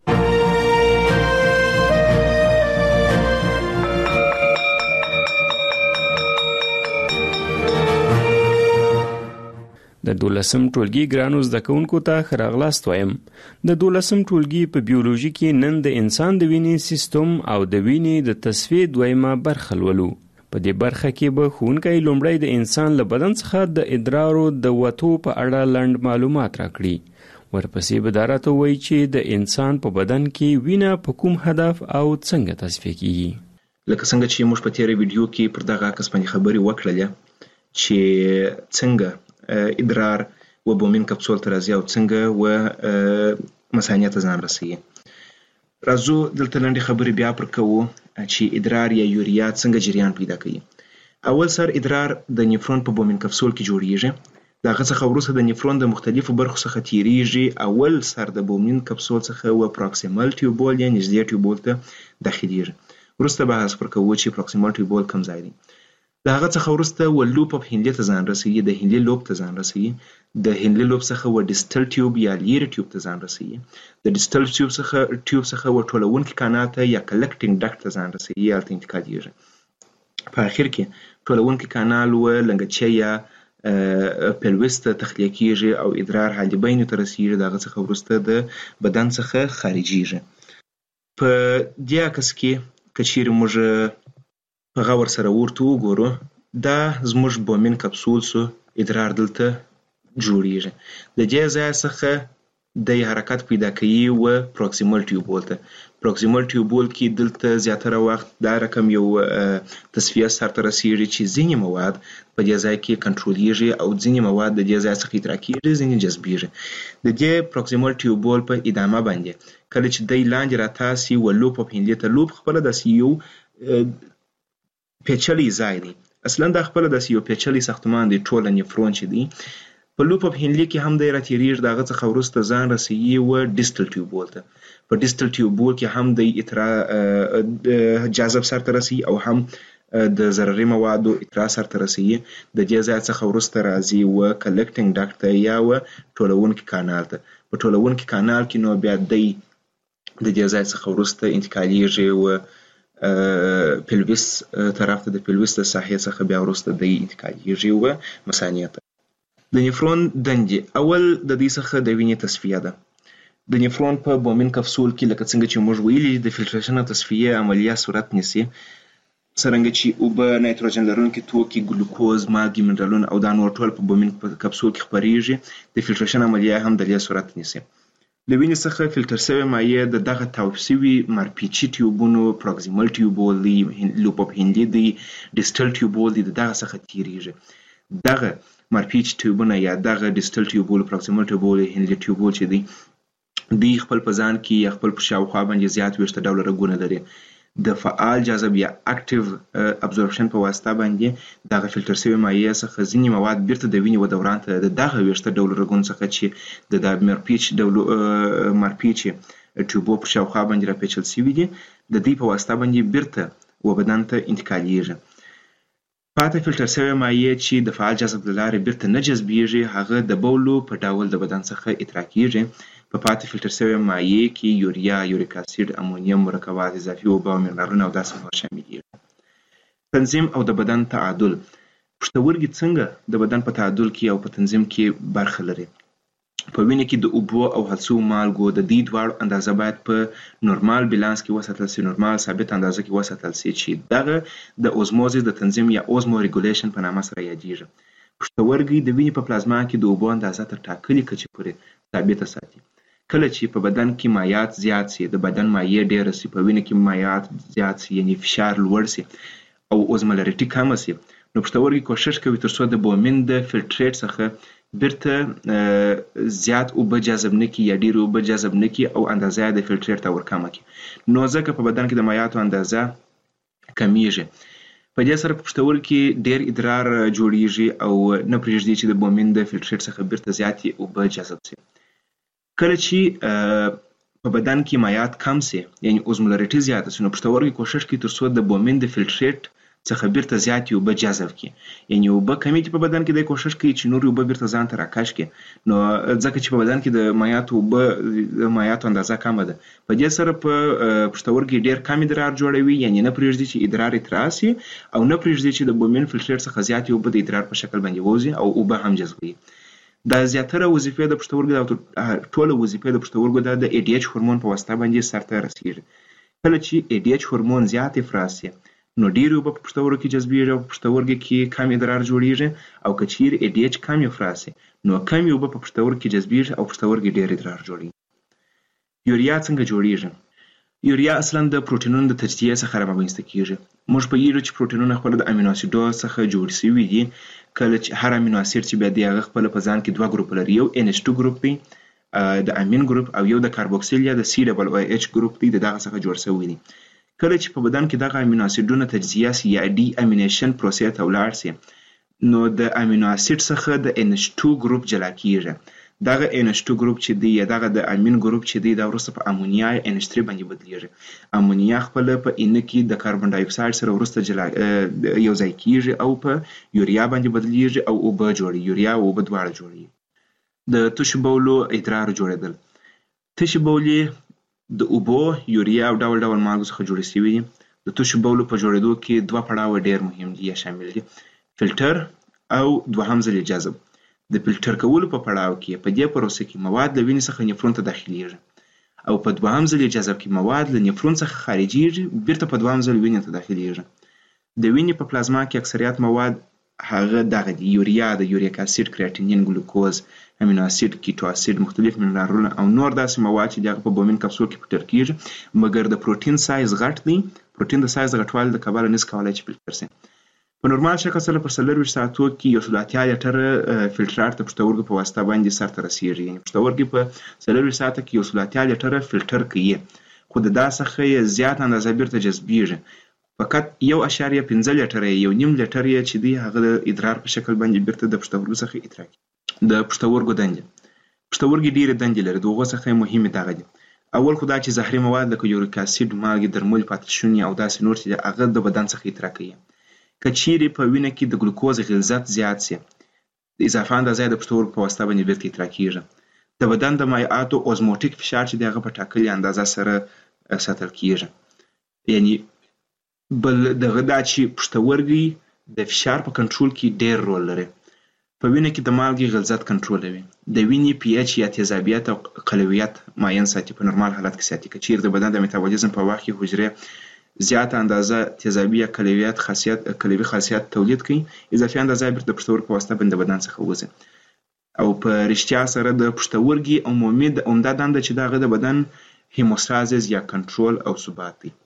د دولسم ټولګي ګرانو زده کوونکو ته ښه راغلاست وایم. د دولسم ټولګي په بیولوژي کې نن د انسان د وینې سیستم او د وینې د تصفیې دویمه برخه لولو. په دې برخه کې به ښوونکی لومړی د انسان له بدن څخه د ادرارو د وتو په اړه لنډ معلومات راکړي. ورپسې به دا راته ووایي چې د انسان په بدن کې وینه په کوم هدف او څنګه تصفیه کیږي. لکه څنګه چې موږ په تېره ویډیو کې پر دغه عکس باندې خبرې وکړلې چې څنګه ادرار و بومین کپسول ته راځي او څنګه و مثانې ته ځان رسوي. راځو دلته لنډې خبرې بیا پر کوو چې ادرار یا یوریا څنګه جریان پیدا کوي. اول سر ادرار د نیفرون په بومین کپسول کې جوړیږي. د هغه څخه وروسته د نیفرون د مختلفو برخو څخه تیریږي. اول سر د بومین کپسول څخه و پروکسیمل ټیوبول یا نږدې ټیوبول ته داخليږي. وروسته بحث پر کوو چې پروکسیمل ټیوبول کوم ځای دی. د هغه څخه وروسته و لوپ اف هینلې ته ځان رسوي، د هینلې لوب ته ځان رسوي. د هینلې لوب څخه و ډیسټل ټیوب یا لیري ټیوب ته ځان رسوي. د ډیسټل ټیوب څخه ټیوب څخه و ټولونکي کانال ته یا کلکټینګ ډکټ ته ځان رسوي یا ته انتقالېږي. په اخر کې ټولونکي کانال و لنګچې یا پلوس ته تخلیه کیږي او ادرار حالبین ته رسیږي. دغه څخه وروسته د بدن څخه خارجيږي. په دې عکس کې کچیر موږ په غور سره ورته وګورو، دا زموږ بومین کپسول سو ادرار دلته جوړیږي. د دې ځای څخه د حرکت پیدا کوي و پروکسیمال ټیوبول ته. پروکسیمال ټیوبول کې دلته زیاتره وخت دا رقم یو تصفیه سرته رسیږي چې ځینې مواد په دې ځای کې کنټرولېږي او ځینې مواد د دې ځای څخه ادرا کېږي، ځینې جذبېږي. د دې پروکسیمال ټیوبول په ادامه باندې کله چې دی لاندې راتاسي و لوپ اف هینلي ته، لوپ خپله داسې یو پیچلی ځای دی. اصلا دا خپله داسې یو پیچلی ساختمان دی، ټوله نفرون چې دی په لوپ اف هینلي کې هم دی راتېرېږي، د هغه څخه وروسته ځان رسوي و ډیسټل ټیوبول ته. په ډیسټل ټیوبول کې هم دی اترا جاذب سرته رسوي او هم د ضرري موادو اترا سرته رسوي. د دې ځای څخه وروسته راځي و کلکټینګ ډاکټ ته یا و ټولونکي کانال ته. په ټولونکي کانال کې نو بیا دی د دې ځای څخه وروسته انتقالېږي و پلویس طرف ته، د پلویس د ساحې څخه بیا وروسته دی انتقالېږي و مثانې ته. د نفرون دندې، اول د دې څخه د وینې تصفیه ده. د نفرون په بومین کپسول کې لکه څنګه چې موږ ویلي د فلټریشن او تصفیه عملیه صورت نیسي، څرنګه چې اوبه، نایتروجن لرونکي توکي، ګلوکوز، مالګې، منرالونه او دا نور ټول په بومین کپسول کې خپریږي. د فلټریشن عملیه هم د دې صورت نیسي. له وینې څخه فلټر شوی مایع د دغه تاوپ شوي مارپیچي ټیوبونو، پروکسیمال ټیوبول دی، لوپ اف هینلي دی، ډیسټل ټیوبول دی، د دغه څخه تیریږي. دغه مارپیچ ټیوبونه یا دغه ډیسټل ټیوبول، پروکسیمال ټیوبول، هینلي ټیوبول چې دی دوی خپل په ځان کې یا خپل په شاوخوا باندې زیات ویشته ډوله رګونه لري. د فعال جاذب یا اکټیو ابزورپشن په واسطه باندې دغه فلټر شوی مایع څخه ځینې مواد بیرته د وینې و دوران ته د دغه ویشته ډوله رګونو څخه چې د مارپیچ ډولو مارپیچ ټیوبو په شاوخوا باندې راپیچل شوي دي، د دې په واسطه باندې بیرته و بدن ته انتقالېږي. پاتې فلټر شوی مایع چې د فعال جاذب له لارې بیرته نه جذبېږي، هغه د بولو په ډول د بدن څخه ادرا کېږي. په پاتې فلټر شوی مایع کې یوریا، یوریک اسید، امونیم مرکبات، اضافي اوبه او منرالونه او داسې نور شاملېږي. تنظیم او د بدن تعادل. پښتورګي څنګه د بدن په تعادل کې او په تنظیم کې برخه لري؟ په وینې کې د اوبو او هلڅو مالګو د دې دواړو اندازه باید په نورمال بیلانس کې وساتل شي، نورمال ثابت اندازه کې وساتل شي چې دغه د اوزموزس د تنظیم یا اوزمو ریګولیشن په نامه سره یادېږي. پښتورګي د وینې په پلازما کې د اوبو اندازه تر ټاکلې کچې پورې ثابته ساتي. کله چې په بدن کې مایعات زیات شي، د بدن مایع ډېره شي، په وینې کې مایعات زیات شي، یعنی فشار لوړ شي او اوزمولریټي کمه شي، نو پښتورګي کوشش کوي ترڅو د بومین د فلټریټ څخه بیرته زیات اوبه جذب نه کړي یا ډېرې اوبه جذب نه کړي او اندازه یې د فلټریټ ته ورکمه کړي. نو ځکه په بدن کې د مایعاتو اندازه کمیږي. په دې سره په پښتورګي کې ډېر ادرار جوړیږي او نه پرېږدي چې د بومین د فلټریټ څخه بیرته زیاتې اوبه جذب شي. کله چې په بدن کې مایعات کم شي، یعنی اوزمولریټي زیاته شي، نو پښتورګي کوشش کوي ترڅو د بومین د فلټریټ څخه بیرته زیاتې اوبه جذب کړي. یعنی اوبه کمې دي په بدن کې، دی کوشش کوي چې نورې اوبه بیرته ځان ته راکش کړي. نو ځکه چې په بدن کې د مایعاتو اوبه د مایعاتو اندازه کمه ده، په دې سره په پښتورګي ډېر کم ادرار جوړوي، یعنی نه پرېږدي چې ادرار اترا شي او نه پرېږدي چې د بومین فلټریټ څخه زیاتې اوبه د ادرار په شکل باندې ووځي او اوبه هم جذبوي. دا زیاتره وظیفې د پښتورګو او ټوله وظیفې د پښتورګو د ای ډي ایچ هورمون په واسطه باندې سرته رسیږي. کله چې ای ډي ایچ هورمون زیات افراز شي، نو ډېرې اوبه په پښتورګو کې جذبېږي او په پښتورګو کې کم ادرار جوړیږي، او که چیرې ای ډي ایچ کم افراز شي، نو کمې اوبه په پښتورګو کې جذبېږي او پښتورګي ډېر ادرار جوړوي. یوریا څنګه جوړیږي؟ یوریا اصلا د پروټینونو د تجزیې څخه رامنځته کیږي. موږ پوهیږو چې پروټینونه خپل د امینو اسیدو څخه جوړ شوي دي. کله چې هر امینو اسید چې بیا دی هغه خپل په ځان کې دوه ګروپ لري، یو ان ایچ ټو ګروپ دی د امین ګروپ، او یو د کاربوکسیل یا د سی ډبل او ایچ ګروپ دی د دغه څخه جوړ شوی دی. کله چې په بدن کې دغه امینو اسیدونه تجزیه شي یا ډي امینیشن پروسې ته ولاړ شي، نو د امینو اسید څخه د ان ایچ ټو ګروپ جلا کیږي. دغه ان ایچ ټو ګروپ چې دی یا دغه د امین ګروپ چې دی دا وروسته په امونیا ان ایچ تھری باندې بدلیږي. امونیا خپل په ان کې د کاربن ډای اکساید سره وروسته جلا یو ځای کیږي او په یوریا باندې بدلیږي او اوبه جوړي، یوریا او اوبه دواړه جوړي. د تشو بولو ادرار جوړیدل. تشو بولې د اوبو، یوریا او ډول ډول مالګو څخه جوړې شوي دي. د تشو بولو په جوړېدو کې دوه پړاوه ډېر مهم دي یا شامل دي، فلټر او دوهم ځل جذب. د فلټر کولو په پړاو کې په دې پروسه کې مواد له وینې څخه نفرون ته داخليږي او په دوهم ځل جذب کې مواد له نفرون څخه خارجيږي بیرته په دوهم ځل وینې ته داخليږي. د وینې په پلازما کې اکثریت مواد هغه دغه دی یوریا د یوریک اسید کریاتینین ګلوکوز امینو اسید کیټو اسید مختلف منرالونه او نور داسې مواد چې دغه په بومین کپسول کې پټر کیږي مګر د پروتین سایز غټ دی پروتین د سایز غټوالي د کباله نس کولای چې فلټر شي په نورمال شکل سره پر څلور ساعتو کې یو سل اتیا لیټر فلټرات د پښتورګو په واسطه باندې سر ته رسیږي یعنی پښتورګي په څلور ساعت کې یو سل اتیا لیټر فلټر کوي خو د داسخه زیات اندازه بیرته جذبیږي فقط یو اشاریه پنځه لیټر یو نیم لیټر چې دی هغه د ادرار په شکل باندې بیرته د پښتورګو څخه ادرار کی د پښتورګو دندې پښتورګي ډیره دندې لري دغه څخه مهمه دغه دي اول خدای چې زهري مواد لکه یوریک اسید مالګه درمل پاتشونی او داسې نور چې هغه د بدن څخه ادرار کوي کچيري په وینه کې د ګلوکوز غلظت زیات سي د اضافه اندازه د پښتورګو په واسطه باندې بیرته ادرار کیږي د بدن د مایعاتو اوزموټیک فشار چې دغه په ټاکلي اندازه سره ساتل کیږي یعنی بل دغه دا چې پښتورګي د فشار په کنټرول کې ډېر رول لري په وینه کې د مالګې غلظت کنټرولوي د وینې پی ایچ یا تیزابیت او قلویت ماین ساتي په نورمال حالت کې ساتي کچیر د بدن د میتابولیزم په وخت کې حجره زیاته اندازه تیزابي یا قلویت خاصیت قلوي خاصیت تولید کوي اضافي اندازه بیرته د پښتورګو په واسطه باندې بدن څخه وځي او په رښتیا سره د پښتورګي عمومي د عمده دنده چې دغه د بدن هیموستازیس یا کنټرول او ثبات دی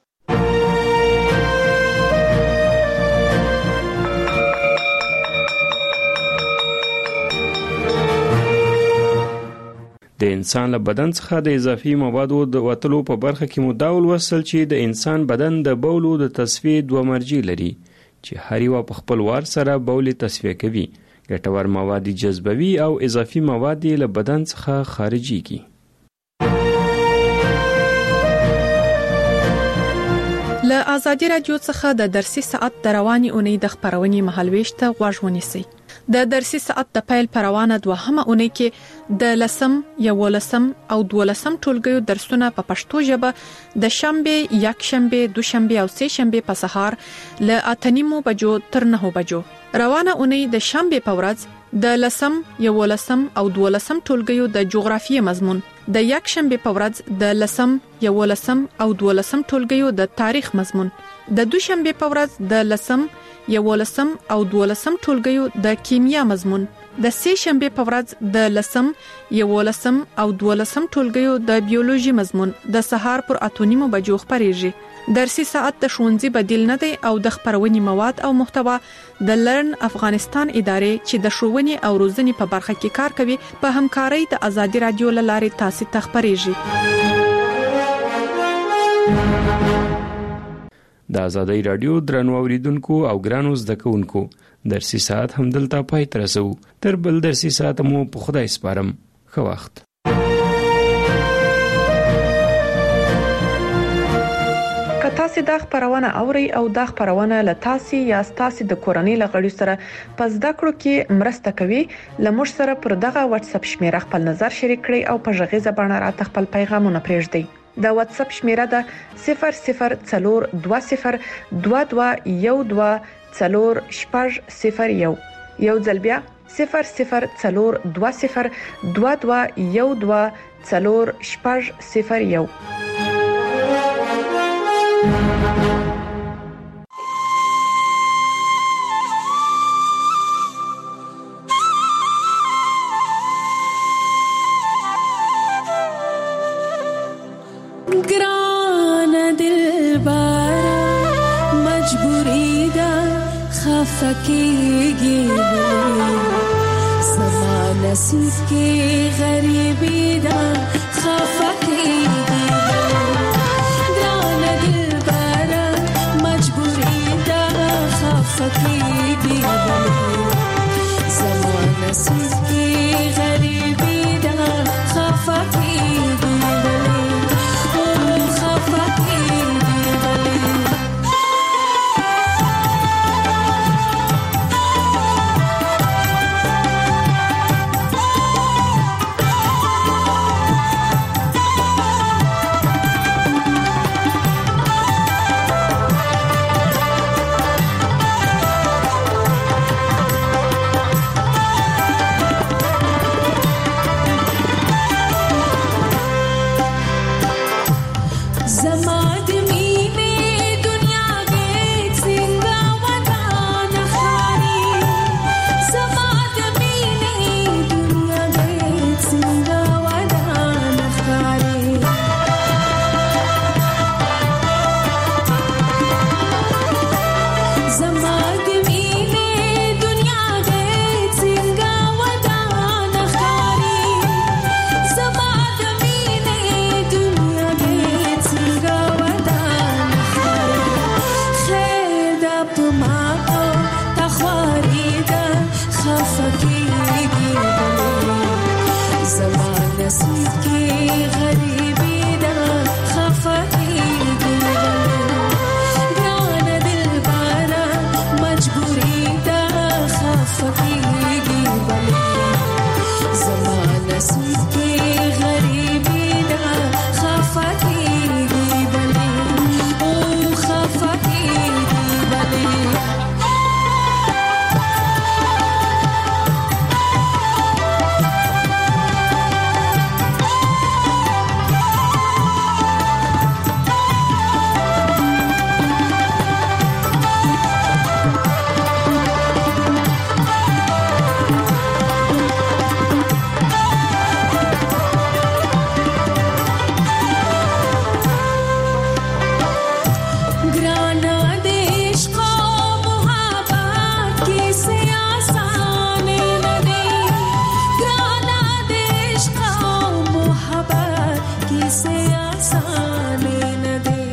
د انسان له بدن څخه د اضافي موادو د وتلو په برخه کې مداول وصل چې د انسان بدن د بولو د تصفیه دوه مرجع لري چې هر یو په خپل وار سره بول تصفیه کوي ګټور مواد جذبوي او اضافي مواد له بدن څخه خارجي کی له آزادي رادیو څخه د درسي ساعت د رواني اونۍ د خبرونې مهالويش ته غوږ ونیسئ د درسي ساعت د پیل پروانه دوهمه اونۍ کې د لسم یولسم او دولسم ټولګیو درسونه په پښتو ژبه د شنبه یک شنبه دوشنبه او سه شنبه په سهار ل اتنیمو بجو تر نه بجو روانه اونۍ د شنبه په ورځ د لسم یولسم او دولسم ټولګیو د جغرافیې مضمون د یک شنبه په ورځ د لسم یولسم او دولسم ټولګیو د تاریخ مضمون د دوشنبه په ورځ د لسم یولسم او دولسم ټولګیو د کیمیا مضمون د سه شنبه په ورځ د لسم یولسم او دولسم ټولګیو د بیولوژي مضمون د سهار پر اتونیمو بجو خبريږي درسي ساعت د ښوونځي بدیل نه دی او د خبرونې مواد او محتوا د لرن افغانستان ادارې چې د ښوونې او روزنې په برخه کې کار کوي په همکارۍ د آزادي رادیو لارې تاسو ته خبريږي د آزادۍ رادیو درنو اوریدونکو او ګرانو زده کوونکو درسي ساعت هم دلته پای تر رسو تر بل درسي ساعت مو په خدای سپارم ښه وخت که تاسو د خبرونه اوري او د خبرونه لتاسي یا تاسو د کورنۍ لغړی سره پس د کړو کې مرسته کوي لمر سره پر دغه واتس اپ شمیره خپل نظر شریک کړئ او په ژغه زبانه را خپل پیغامونه پرېږدئ د واتس اپ شمیره ده صفر صفر څلور دوه صفر دوه دوه یو دوه څلور شپږ صفر یو یو ځل بیا صفر صفر څلور دوه صفر دوه دوه یو دوه څلور شپږ صفر یو फकीगी समा नसीब की गरीबी दा खफकीगी ग्रान दिल बारा मजबूरी दा खफकीगी समा नसीब की गरीबी दा खफकीगी Zaman